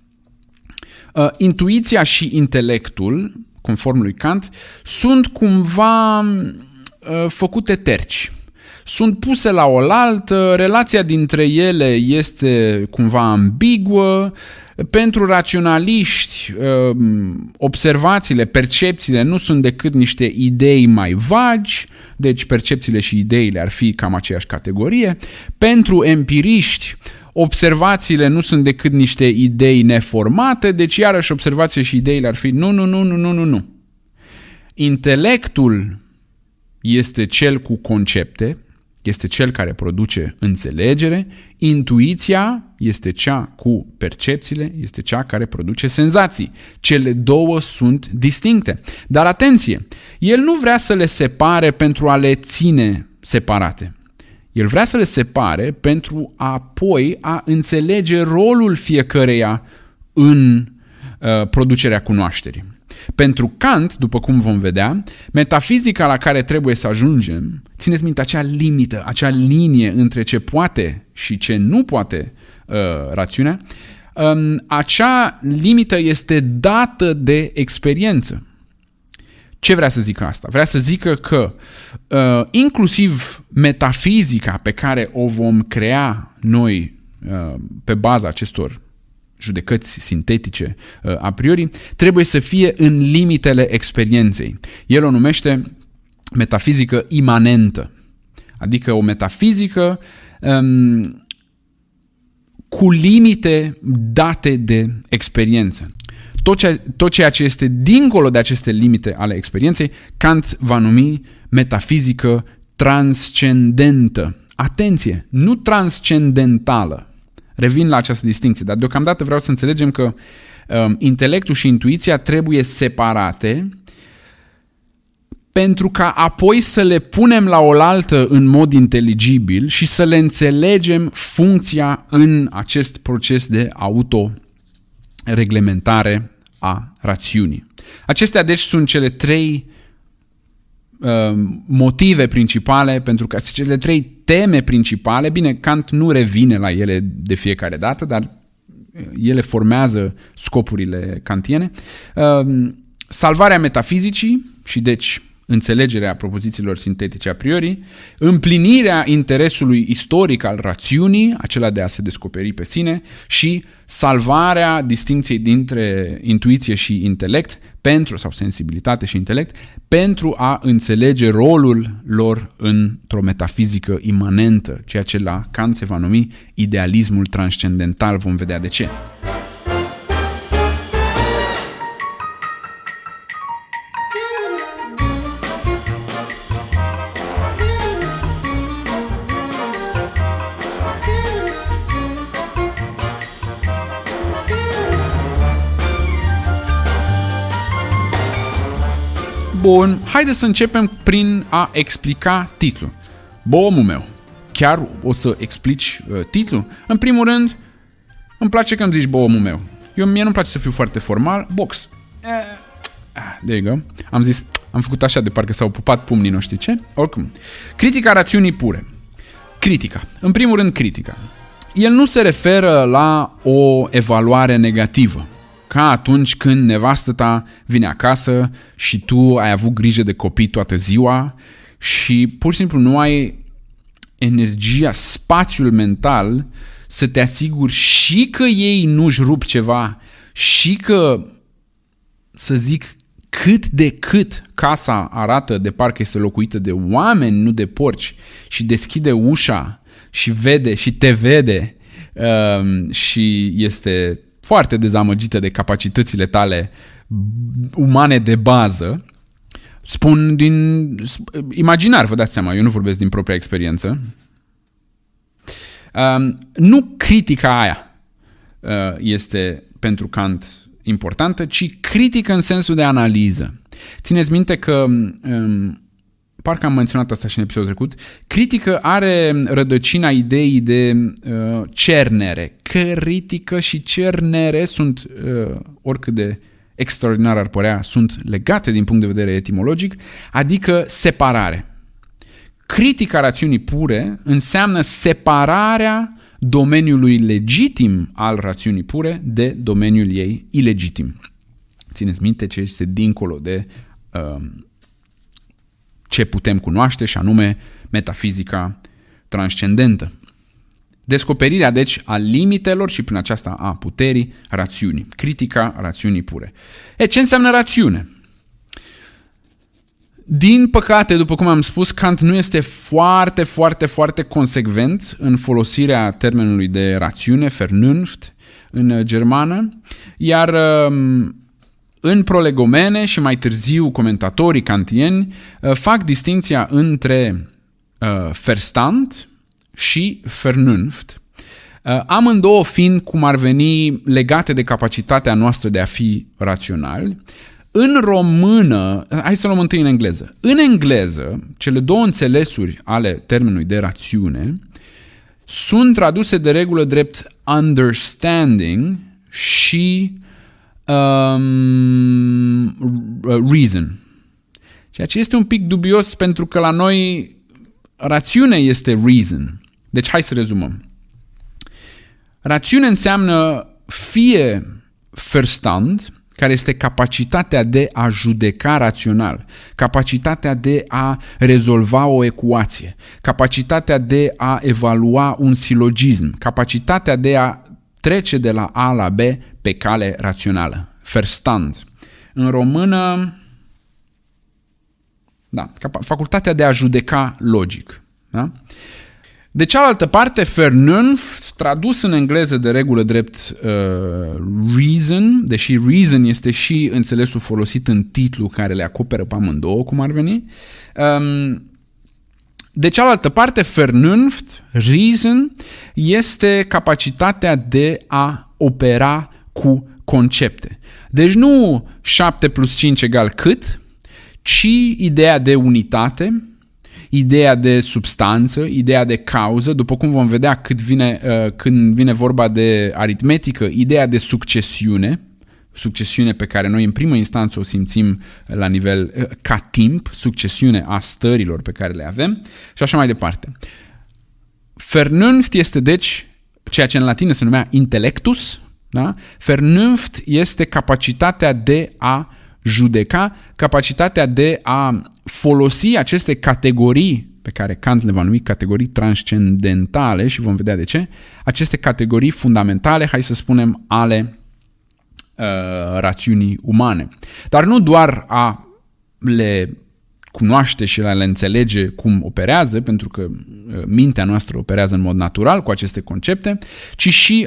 Intuiția și intelectul, conform lui Kant, sunt cumva făcute terci. Sunt puse la oaltă, relația dintre ele este cumva ambiguă. Pentru raționaliști, observațiile, percepțiile nu sunt decât niște idei mai vagi, deci percepțiile și ideile ar fi cam aceeași categorie. Pentru empiriști, observațiile nu sunt decât niște idei neformate, deci iarăși observațiile și ideile ar fi nu. Intelectul este cel cu concepte, este cel care produce înțelegere, intuiția este cea cu percepțiile, este cea care produce senzații. Cele două sunt distincte. Dar atenție, el nu vrea să le separe pentru a le ține separate. El vrea să le separe pentru apoi a înțelege rolul fiecăreia în producerea cunoașterii. Pentru Kant, după cum vom vedea, metafizica la care trebuie să ajungem, țineți minte, acea limită, acea linie între ce poate și ce nu poate rațiunea, acea limită este dată de experiență. Ce vrea să zică asta? Vrea să zică că inclusiv metafizica pe care o vom crea noi pe baza acestor judecăți sintetice a priori, trebuie să fie în limitele experienței. El o numește metafizică imanentă, adică o metafizică cu limite date de experiență. tot ceea ce este dincolo de aceste limite ale experienței, Kant va numi metafizică transcendentă. Atenție, nu transcendentală. Revin la această distinție, dar deocamdată vreau să înțelegem că intelectul și intuiția trebuie separate pentru ca apoi să le punem la oaltă în mod inteligibil și să le înțelegem funcția în acest proces de autoreglementare a rațiunii. Acestea deci sunt cele 3 motive principale, pentru că cele 3 teme principale, bine, Kant nu revine la ele de fiecare dată, dar ele formează scopurile kantiene. Salvarea metafizicii și deci înțelegerea propozițiilor sintetice a priori, împlinirea interesului istoric al rațiunii, acela de a se descoperi pe sine, și salvarea distincției dintre intuiție și intelect, sau sensibilitate și intelect, pentru a înțelege rolul lor într-o metafizică imanentă, ceea ce la Kant se va numi idealismul transcendental. Vom vedea de ce. Bun, haideți să începem prin a explica titlul. Omul meu, chiar o să explici titlul? În primul rând, îmi place când zici omul meu. Mie nu-mi place să fiu foarte formal. Box. There you go. Am făcut așa de parcă s-au pupat pumnii noștri, ce? Oricum. Critica rațiunii pure. Critica. În primul rând, critica. El nu se referă la o evaluare negativă. Ca atunci când nevastă ta vine acasă și tu ai avut grijă de copii toată ziua și pur și simplu nu ai energia, spațiul mental să te asiguri și că ei nu-și rup ceva și că, să zic, cât de cât casa arată de parcă este locuită de oameni, nu de porci, și deschide ușa și vede și te vede și este foarte dezamăgită de capacitățile tale umane de bază. Spun din imaginar, vă dați seama, eu nu vorbesc din propria experiență. Nu critica aia este pentru Kant importantă, ci critică în sensul de analiză. Țineți minte că, parcă am menționat asta și în episodul trecut, critică are rădăcina ideii de cernere. Critică și cernere sunt, oricât de extraordinar ar părea, sunt legate din punct de vedere etimologic, adică separare. Critica rațiunii pure înseamnă separarea domeniului legitim al rațiunii pure de domeniul ei ilegitim. Țineți minte ce este dincolo de ce putem cunoaște, și anume metafizica transcendentă. Descoperirea, deci, a limitelor și prin aceasta a puterii rațiunii. Critica rațiunii pure. Ce înseamnă rațiune? Din păcate, după cum am spus, Kant nu este foarte, foarte, foarte consecvent în folosirea termenului de rațiune, Vernunft, în germană, iar în prolegomene și mai târziu comentatorii kantieni fac distinția între Verstand și Vernunft, amândouă fiind cum ar veni legate de capacitatea noastră de a fi raționali. În română, hai să luăm întâi în engleză. În engleză, cele două înțelesuri ale termenului de rațiune sunt traduse de regulă drept understanding și reason. Ceea ce este un pic dubios pentru că la noi rațiune este reason. Deci hai să rezumăm. Rațiune înseamnă fie Verstand, care este capacitatea de a judeca rațional, capacitatea de a rezolva o ecuație, capacitatea de a evalua un silogism, capacitatea de a trece de la A la B pe cale rațională. Verstand. În română, da, facultatea de a judeca logic. Da? De cealaltă parte, Vernunft, tradus în engleză de regulă drept reason, deși reason este și înțelesul folosit în titlu care le acoperă pe amândouă, cum ar veni. De cealaltă parte, Vernunft, reason, este capacitatea de a opera cu concepte. Deci nu 7 plus 5 egal cât, ci ideea de unitate, ideea de substanță, ideea de cauză, după cum vom vedea când vine vorba de aritmetică, ideea de succesiune pe care noi în primă instanță o simțim la nivel ca timp, succesiune a stărilor pe care le avem și așa mai departe. Vernunft este deci ceea ce în latină se numea intellectus, da? Vernunft este capacitatea de a judeca, capacitatea de a folosi aceste categorii pe care Kant le va numi categorii transcendentale și vom vedea de ce, aceste categorii fundamentale, hai să spunem, ale rațiunii umane. Dar nu doar a le cunoaște și a le înțelege cum operează, pentru că mintea noastră operează în mod natural cu aceste concepte, ci și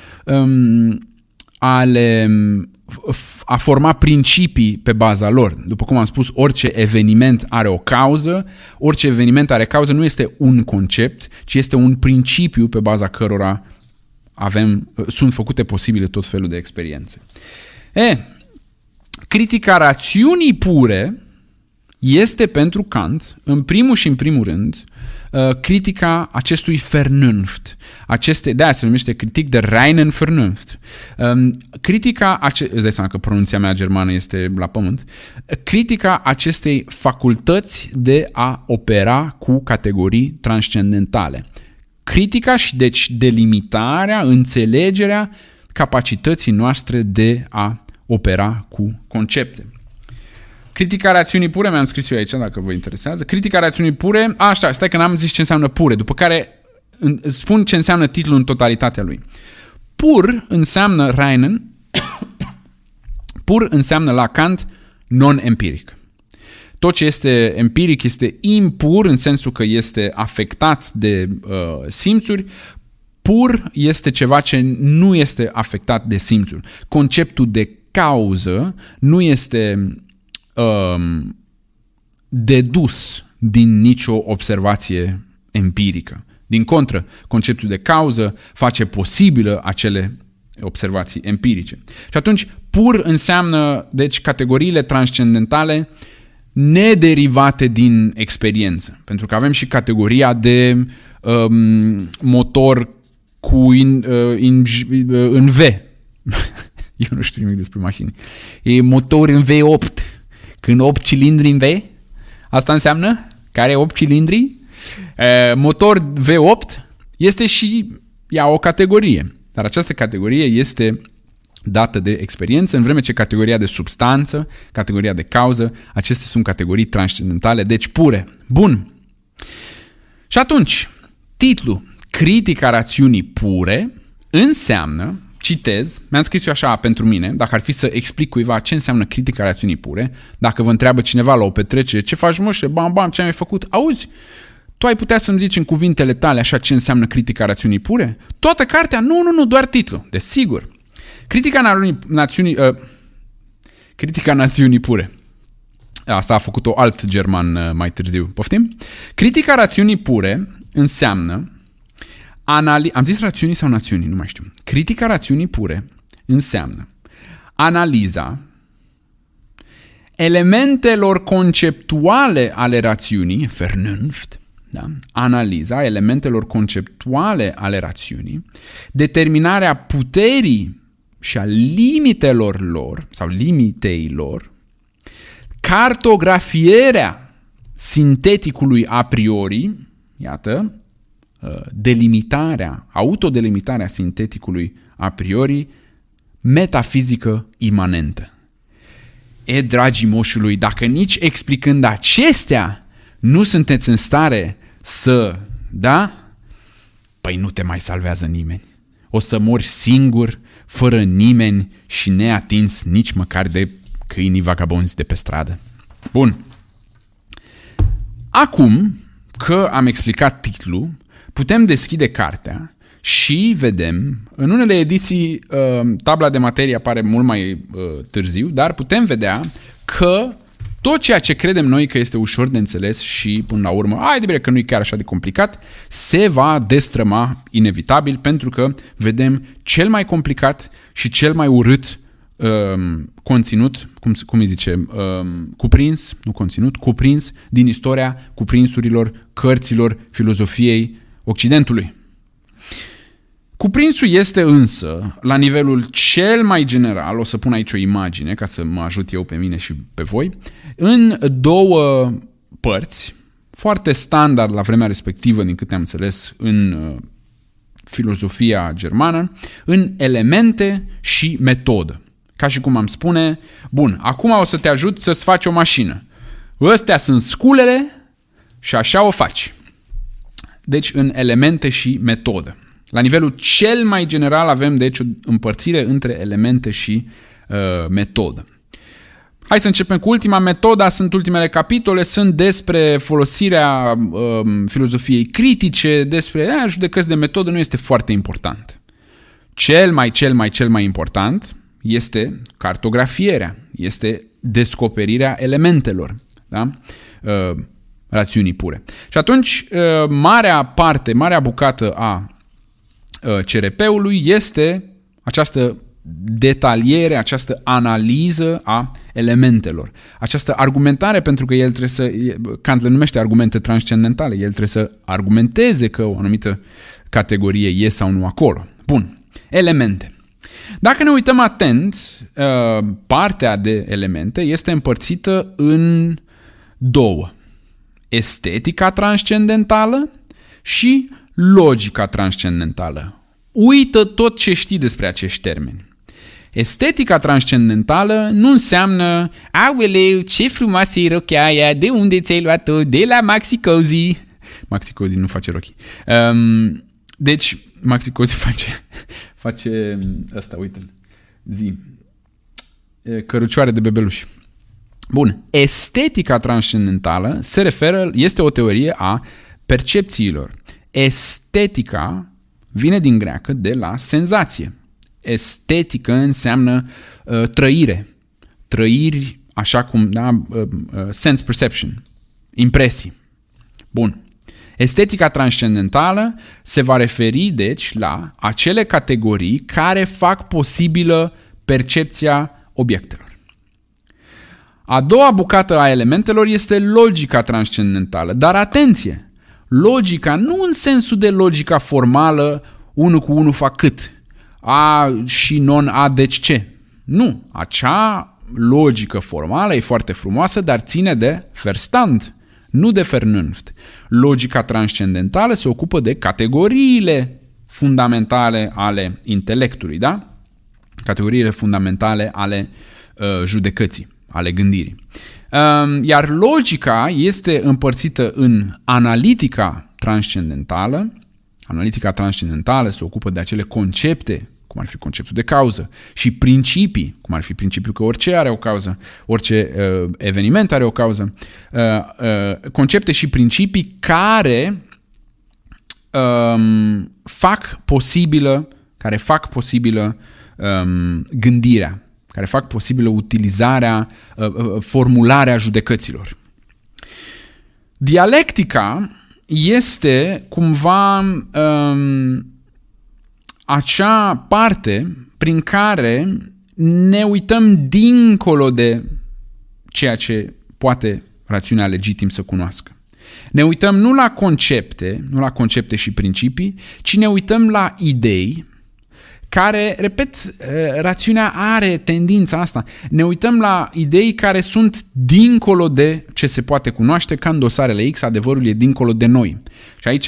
a forma principii pe baza lor. După cum am spus, orice eveniment are o cauză, orice eveniment are cauză nu este un concept, ci este un principiu pe baza cărora sunt făcute posibile tot felul de experiențe. Critica rațiunii pure este pentru Kant, în primul și în primul rând, critica acestui Vernunft. De-aia se numește critic de reinen Vernunft. Îți dai seama că pronunția mea germană este la pământ. Critica acestei facultăți de a opera cu categorii transcendentale. Critica și deci delimitarea, înțelegerea capacității noastre de a opera cu concepte. Critica rațiunii pure, mi-am scris eu aici, dacă vă interesează. Critica rațiunii pure, stai că n-am zis ce înseamnă pure, după care spun ce înseamnă titlul în totalitatea lui. Pur înseamnă reinen, pur înseamnă la Kant non-empiric. Tot ce este empiric este impur în sensul că este afectat de simțuri, pur este ceva ce nu este afectat de simțuri. Conceptul de cauză nu este dedus din nicio observație empirică. Din contră, conceptul de cauză face posibilă acele observații empirice. Și atunci, pur înseamnă, deci, categoriile transcendentale nederivate din experiență. Pentru că avem și categoria de motor în V. Eu nu știu nimic despre mașini. E motor în V8. Când 8 cilindri în V, asta înseamnă că are 8 cilindri. Motor V8 este și ea o categorie. Dar această categorie este dată de experiență, în vreme ce categoria de substanță, categoria de cauză, acestea sunt categorii transcendentale, deci pure. Bun. Și atunci, titlul Critica rațiunii pure înseamnă, citez, mi-am scris eu așa pentru mine, dacă ar fi să explic cuiva ce înseamnă critica rațiunii pure, dacă vă întreabă cineva la o petrecere, ce faci mă, bam, ce ai făcut? Auzi, tu ai putea să-mi zici în cuvintele tale așa ce înseamnă critica rațiunii pure? Toată cartea? Nu, doar titlul, desigur. Critica națiunii pure. Asta a făcut-o alt german mai târziu. Poftim? Critica rațiunii pure înseamnă am zis rațiunii sau națiunii? Nu mai știu. Critica rațiunii pure înseamnă analiza elementelor conceptuale ale rațiunii, Vernunft, da? Analiza elementelor conceptuale ale rațiunii, determinarea puterii și a limitelor lor sau limitei lor, cartografierea sinteticului a priori, iată, autodelimitarea sinteticului a priori, metafizică imanentă. Dragii moșului, dacă nici explicând acestea nu sunteți în stare să, da? Păi nu te mai salvează nimeni. O să mori singur, fără nimeni și neatins nici măcar de câinii vagabonzi de pe stradă. Bun. Acum că am explicat titlul, putem deschide cartea și vedem, în unele ediții tabla de materie apare mult mai târziu, dar putem vedea că tot ceea ce credem noi că este ușor de înțeles și până la urmă, că nu e chiar așa de complicat, se va destrăma inevitabil pentru că vedem cel mai complicat și cel mai urât conținut, cum îi zice, cuprins din istoria cuprinsurilor cărților filozofiei Occidentului. Cuprinsul este însă, la nivelul cel mai general, o să pun aici o imagine ca să mă ajut eu pe mine și pe voi, în două părți, foarte standard la vremea respectivă, din câte am înțeles, în filozofia germană, în elemente și metodă. Ca și cum am spune, bun, acum o să te ajut să-ți faci o mașină. Ăstea sunt sculele și așa o faci. Deci în elemente și metodă. La nivelul cel mai general avem deci o împărțire între elemente și metodă. Hai să începem cu ultima. Metoda, sunt ultimele capitole, sunt despre folosirea filozofiei critice, despre judecăți de metodă, nu este foarte important. Cel mai important este cartografierea, este descoperirea elementelor, da? Rațiunii pure. Și atunci, marea bucată a CRP-ului este această detaliere, această analiză a elementelor. Această argumentare, pentru că el trebuie Kant le numește argumente transcendentale, el trebuie să argumenteze că o anumită categorie e sau nu acolo. Bun, elemente. Dacă ne uităm atent, partea de elemente este împărțită în două. Estetica transcendentală și logica transcendentală. Uită tot ce știi despre acești termeni. Estetica transcendentală nu înseamnă aoleu, ce frumoasă e rochia aia, de unde ți-ai luat-o? De la Maxi Cosi. Maxi Cosi nu face rochii. Deci, Maxi Cosi face ăsta, uite-l, cărucioare de bebeluși. Bun, estetica transcendentală este o teorie a percepțiilor. Estetica vine din greacă de la senzație. Estetică înseamnă trăire. Trăiri, așa cum, sense perception, impresii. Bun. Estetica transcendentală se va referi, deci, la acele categorii care fac posibilă percepția obiectelor. A doua bucată a elementelor este logica transcendentală. Dar atenție! Logica nu în sensul de logica formală, 1 cu 1 fac cât? A și non-A, deci ce? Nu. Acea logică formală e foarte frumoasă, dar ține de Verstand, nu de Vernunft. Logica transcendentală se ocupă de categoriile fundamentale ale intelectului, da? Categoriile fundamentale ale judecății, ale gândirii. Iar logica este împărțită în analitica transcendentală. Analitica transcendentală se ocupă de acele concepte, cum ar fi conceptul de cauză, și principii, cum ar fi principiul că orice are o cauză, orice eveniment are o cauză, concepte și principii care fac posibilă gândirea, care fac posibilă utilizarea, formularea judecăților. Dialectica este cumva acea parte prin care ne uităm dincolo de ceea ce poate rațiunea legitim să cunoască. Ne uităm nu la concepte și principii, ci ne uităm la idei care, repet, rațiunea are tendința asta. Ne uităm la idei care sunt dincolo de ce se poate cunoaște, ca în dosarele X, adevărul e dincolo de noi. Și aici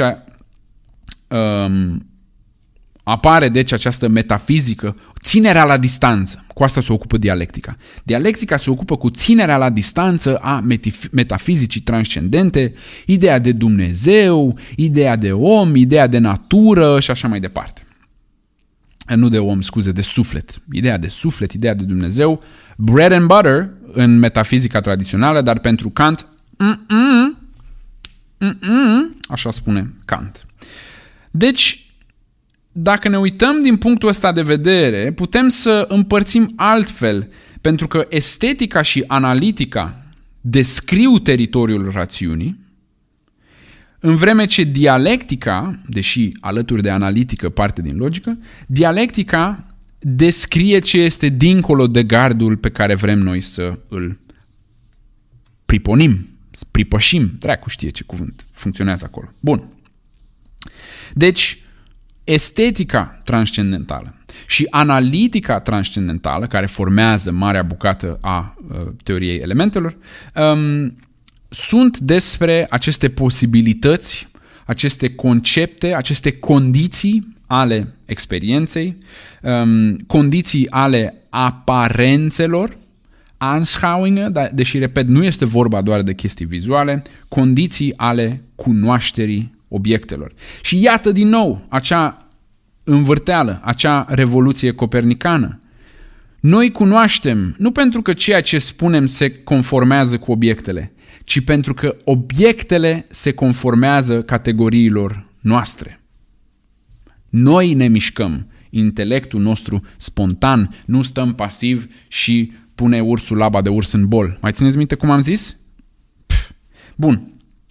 apare, deci, această metafizică, ținerea la distanță. Cu asta se ocupă dialectica. Dialectica se ocupă cu ținerea la distanță a metafizicii transcendente, ideea de Dumnezeu, ideea de om, ideea de natură și așa mai departe. Nu de om, scuze, de suflet. Ideea de suflet, ideea de Dumnezeu, bread and butter în metafizica tradițională, dar pentru Kant, așa spune Kant. Deci, dacă ne uităm din punctul ăsta de vedere, putem să împărțim altfel, pentru că estetica și analitica descriu teritoriul rațiunii, în vreme ce dialectica, deși alături de analitică parte din logică, dialectica descrie ce este dincolo de gardul pe care vrem noi să îl priponim, pripășim, dracu știe ce cuvânt funcționează acolo. Bun. Deci, estetica transcendentală și analitica transcendentală, care formează marea bucată a teoriei elementelor, sunt despre aceste posibilități, aceste concepte, aceste condiții ale experienței, condiții ale aparențelor, Anschauungen, deși, repet, nu este vorba doar de chestii vizuale, condiții ale cunoașterii obiectelor. Și iată din nou acea învârteală, acea revoluție copernicană. Noi cunoaștem nu pentru că ceea ce spunem se conformează cu obiectele, ci pentru că obiectele se conformează categoriilor noastre. Noi ne mișcăm, intelectul nostru spontan, nu stăm pasiv și pune ursul laba de urs în bol. Mai țineți minte cum am zis? Bun.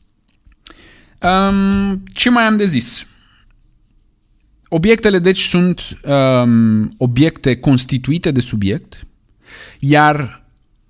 Ce mai am de zis? Obiectele, deci, sunt obiecte constituite de subiect, iar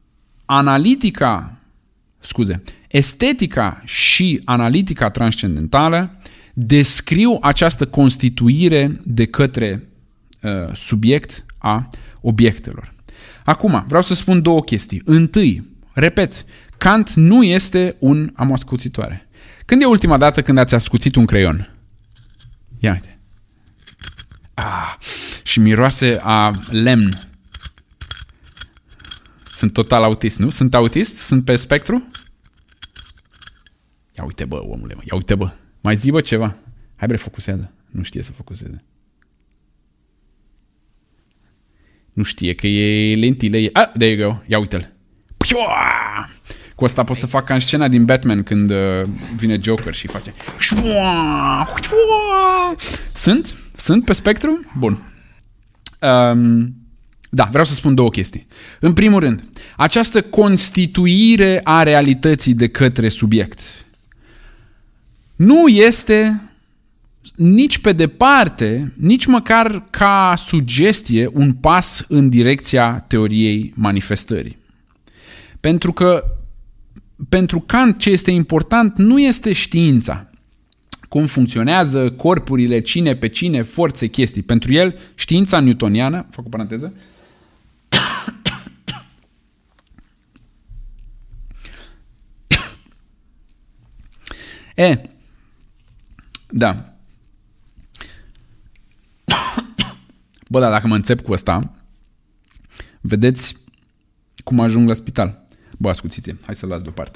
estetica și analitica transcendentală descriu această constituire de către subiect a obiectelor. Acum, vreau să spun două chestii. Întâi, repet, Kant nu este am o ascuțitoare. Când e ultima dată când ați ascuțit un creion? Ia uite. Și miroase a lemn. Sunt total autist, nu? Sunt autist? Sunt pe spectru? Ia uite, bă, omule, ia uite, bă. Mai zi, bă, ceva. Hai, bre, focusează. Nu știe să focuseze. Nu știe că e lentile. There you go. Ia uite-l. Cu asta pot să fac ca în scena din Batman când vine Joker și face. Sunt pe spectru? Bun. Da, vreau să spun două chestii. În primul rând, această constituire a realității de către subiect nu este nici pe departe, nici măcar ca sugestie, un pas în direcția teoriei manifestării. Pentru că pentru Kant ce este important nu este știința, cum funcționează corpurile, cine pe cine, forțe, chestii. Pentru el, știința newtoniană, fac o paranteză, da. Bă, da, dacă mă înțep cu ăsta, vedeți cum ajung la spital. Bă, ascuțite, hai să-l las deoparte.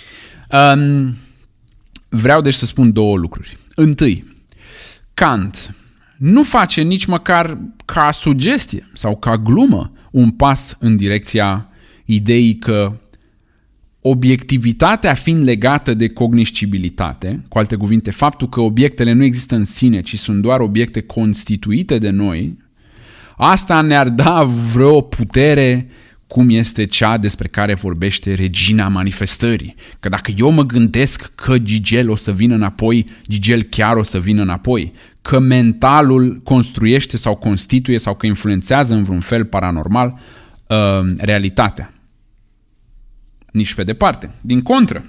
Vreau deci să spun două lucruri. Întâi, Kant nu face nici măcar ca sugestie sau ca glumă un pas în direcția ideii că obiectivitatea fiind legată de cognoscibilitate, cu alte cuvinte, faptul că obiectele nu există în sine, ci sunt doar obiecte constituite de noi, asta ne-ar da vreo putere cum este cea despre care vorbește regina manifestării. Că dacă eu mă gândesc că Gigel o să vină înapoi, Gigel chiar o să vină înapoi. Că mentalul construiește sau constituie sau că influențează în vreun fel paranormal realitatea. Nici pe departe. Din contră,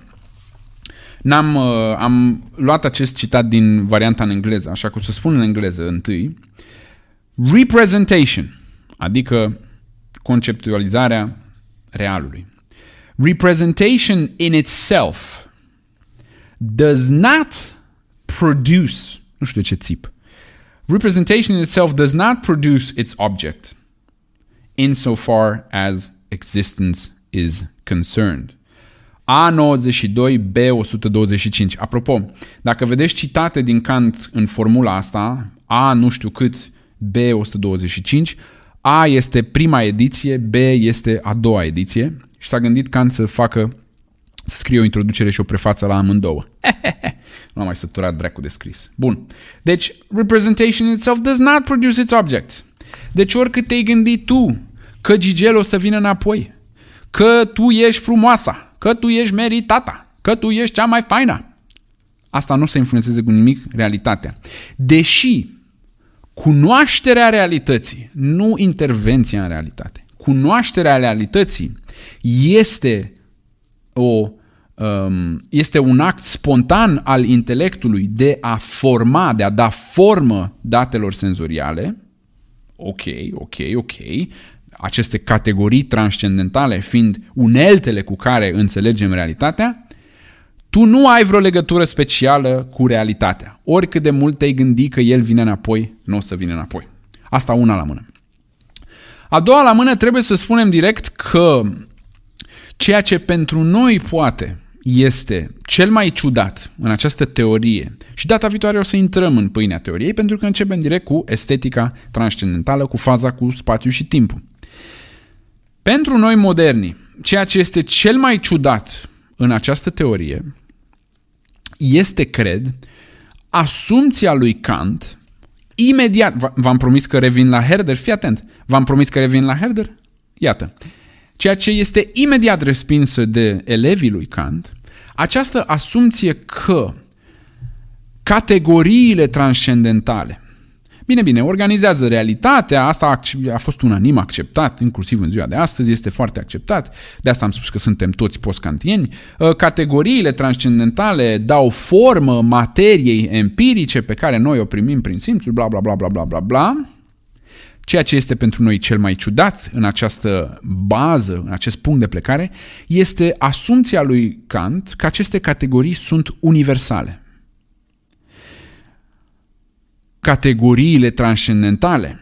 am luat acest citat din varianta în engleză, așa cum se spune în engleză întâi. Representation, adică conceptualizarea realului. Representation in itself does not produce, nu știu ce țip. Representation in itself does not produce its object insofar as existence is concerned. A92, B125. Apropo, dacă vedeți citate din Kant în formula asta, A nu știu cât, B125, A este prima ediție, B este a doua ediție și s-a gândit Kant să Să scriu o introducere și o prefață la amândouă. Nu am mai săturat dracu de scris. Bun. Deci, representation itself does not produce its object. Deci oricât te-ai gândit tu că Gigel o să vină înapoi, că tu ești frumoasa, că tu ești meritata, că tu ești cea mai faină, asta nu o să influențeze cu nimic realitatea. Deși cunoașterea realității, nu intervenția în realitate, cunoașterea realității este un act spontan al intelectului de a forma, de a da formă datelor senzoriale. Ok. Aceste categorii transcendentale fiind uneltele cu care înțelegem realitatea, tu nu ai vreo legătură specială cu realitatea. Oricât de mult te-ai gândi că el vine înapoi, nu o să vină înapoi. Asta una la mână. A doua la mână, trebuie să spunem direct că ceea ce pentru noi poate este cel mai ciudat în această teorie, și data viitoare o să intrăm în pâinea teoriei, pentru că începem direct cu estetica transcendentală, cu faza cu spațiu și timpul. Pentru noi moderni, ceea ce este cel mai ciudat în această teorie este, cred, asumția lui Kant imediat. V-am promis că revin la Herder, fii atent. V-am promis că revin la Herder? Iată. Ceea ce este imediat respinsă de elevii lui Kant, această asumție că categoriile transcendentale, bine, organizează realitatea, asta a fost unanim acceptat, inclusiv în ziua de astăzi, este foarte acceptat, de asta am spus că suntem toți post-kantieni, categoriile transcendentale dau formă materiei empirice pe care noi o primim prin simțuri, bla bla bla bla bla bla bla. Ceea ce este pentru noi cel mai ciudat în această bază, în acest punct de plecare, este asumția lui Kant că aceste categorii sunt universale. Categoriile transcendentale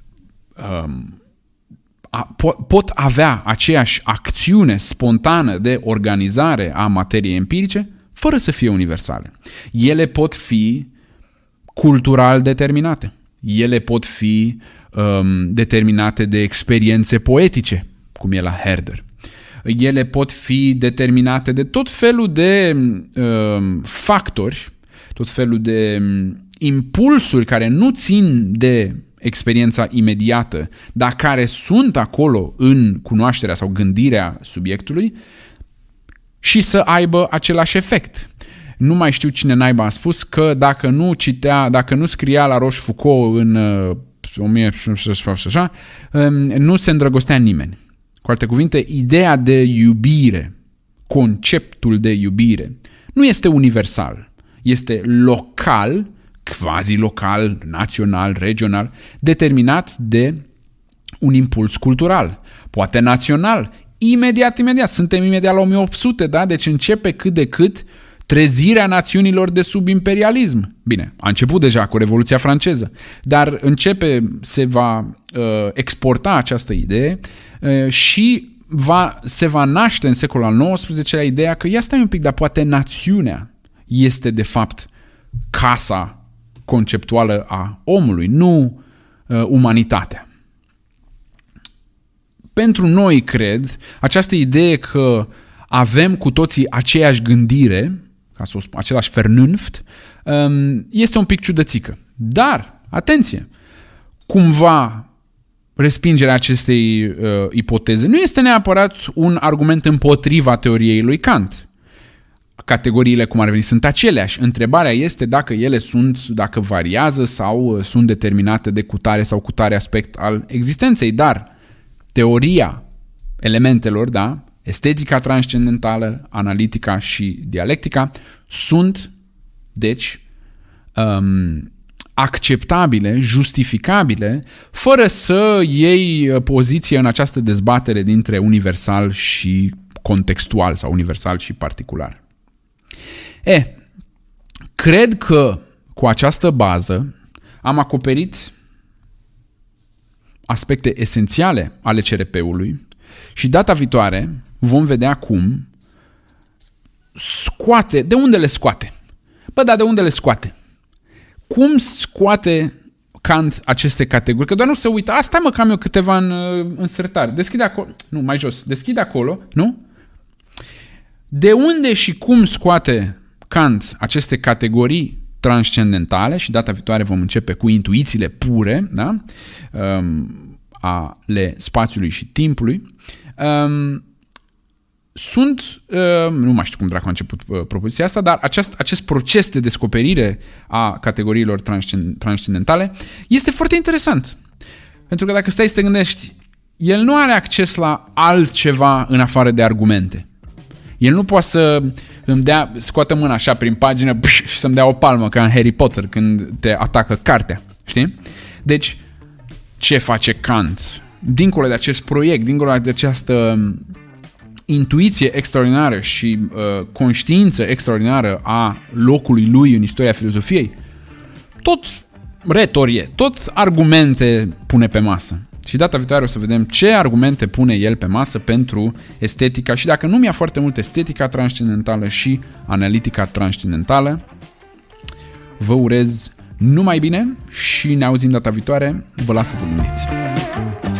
pot avea aceeași acțiune spontană de organizare a materiei empirice fără să fie universale. Ele pot fi cultural determinate. Ele pot fi determinate de experiențe poetice, cum e la Herder. Ele pot fi determinate de tot felul de factori, tot felul de impulsuri care nu țin de experiența imediată, dar care sunt acolo în cunoașterea sau gândirea subiectului și să aibă același efect. Nu mai știu cine naiba a spus că dacă nu scria la Rochefoucauld în 1900, nu se îndrăgostea nimeni. Cu alte cuvinte, ideea de iubire, conceptul de iubire, nu este universal. Este local, quasi-local, național, regional, determinat de un impuls cultural. Poate național. Imediat. Suntem imediat la 1800, da? Deci începe cât de cât trezirea națiunilor de sub imperialism. Bine, a început deja cu Revoluția franceză, dar se va exporta această idee și se va naște în secolul al XIX-lea ideea că ia stai un pic, dar poate națiunea este de fapt casa conceptuală a omului, nu umanitatea. Pentru noi, cred, această idee că avem cu toții aceeași gândire, ca să o spun, același Vernunft, este un pic ciudățică. Dar, atenție, cumva respingerea acestei ipoteze nu este neapărat un argument împotriva teoriei lui Kant. Categoriile, cum ar veni, sunt aceleași. Întrebarea este dacă variază sau sunt determinate de cutare sau cutare aspect al existenței. Dar teoria elementelor, da, estetica transcendentală, analitica și dialectica sunt, deci, acceptabile, justificabile, fără să iei poziție în această dezbatere dintre universal și contextual sau universal și particular. Cred că cu această bază am acoperit aspecte esențiale ale CRP-ului și data viitoare vom vedea cum scoate. De unde le scoate? De unde le scoate? Cum scoate Kant aceste categorii? Că doar nu se uită. Stai mă că am eu câteva în sertare. Deschide acolo. Nu, mai jos. Deschide acolo, nu? De unde și cum scoate Kant aceste categorii transcendentale, și data viitoare vom începe cu intuițiile pure, da? Ale spațiului și timpului, nu mai știu cum dracu a început propoziția asta, dar acest proces de descoperire a categoriilor transcendentale este foarte interesant. Pentru că dacă stai să te gândești, el nu are acces la altceva în afară de argumente. El nu poate să scoată mâna așa prin pagină și să-mi dea o palmă ca în Harry Potter când te atacă cartea. Știi? Deci, ce face Kant? Dincolo de acest proiect, dincolo de această intuiție extraordinară și conștiință extraordinară a locului lui în istoria filozofiei, tot retorie, tot argumente pune pe masă. Și data viitoare o să vedem ce argumente pune el pe masă pentru estetica și, dacă nu mi-a foarte mult, estetica transcendentală și analitica transcendentală. Vă urez numai bine și ne auzim data viitoare. Vă las să vă gândiți.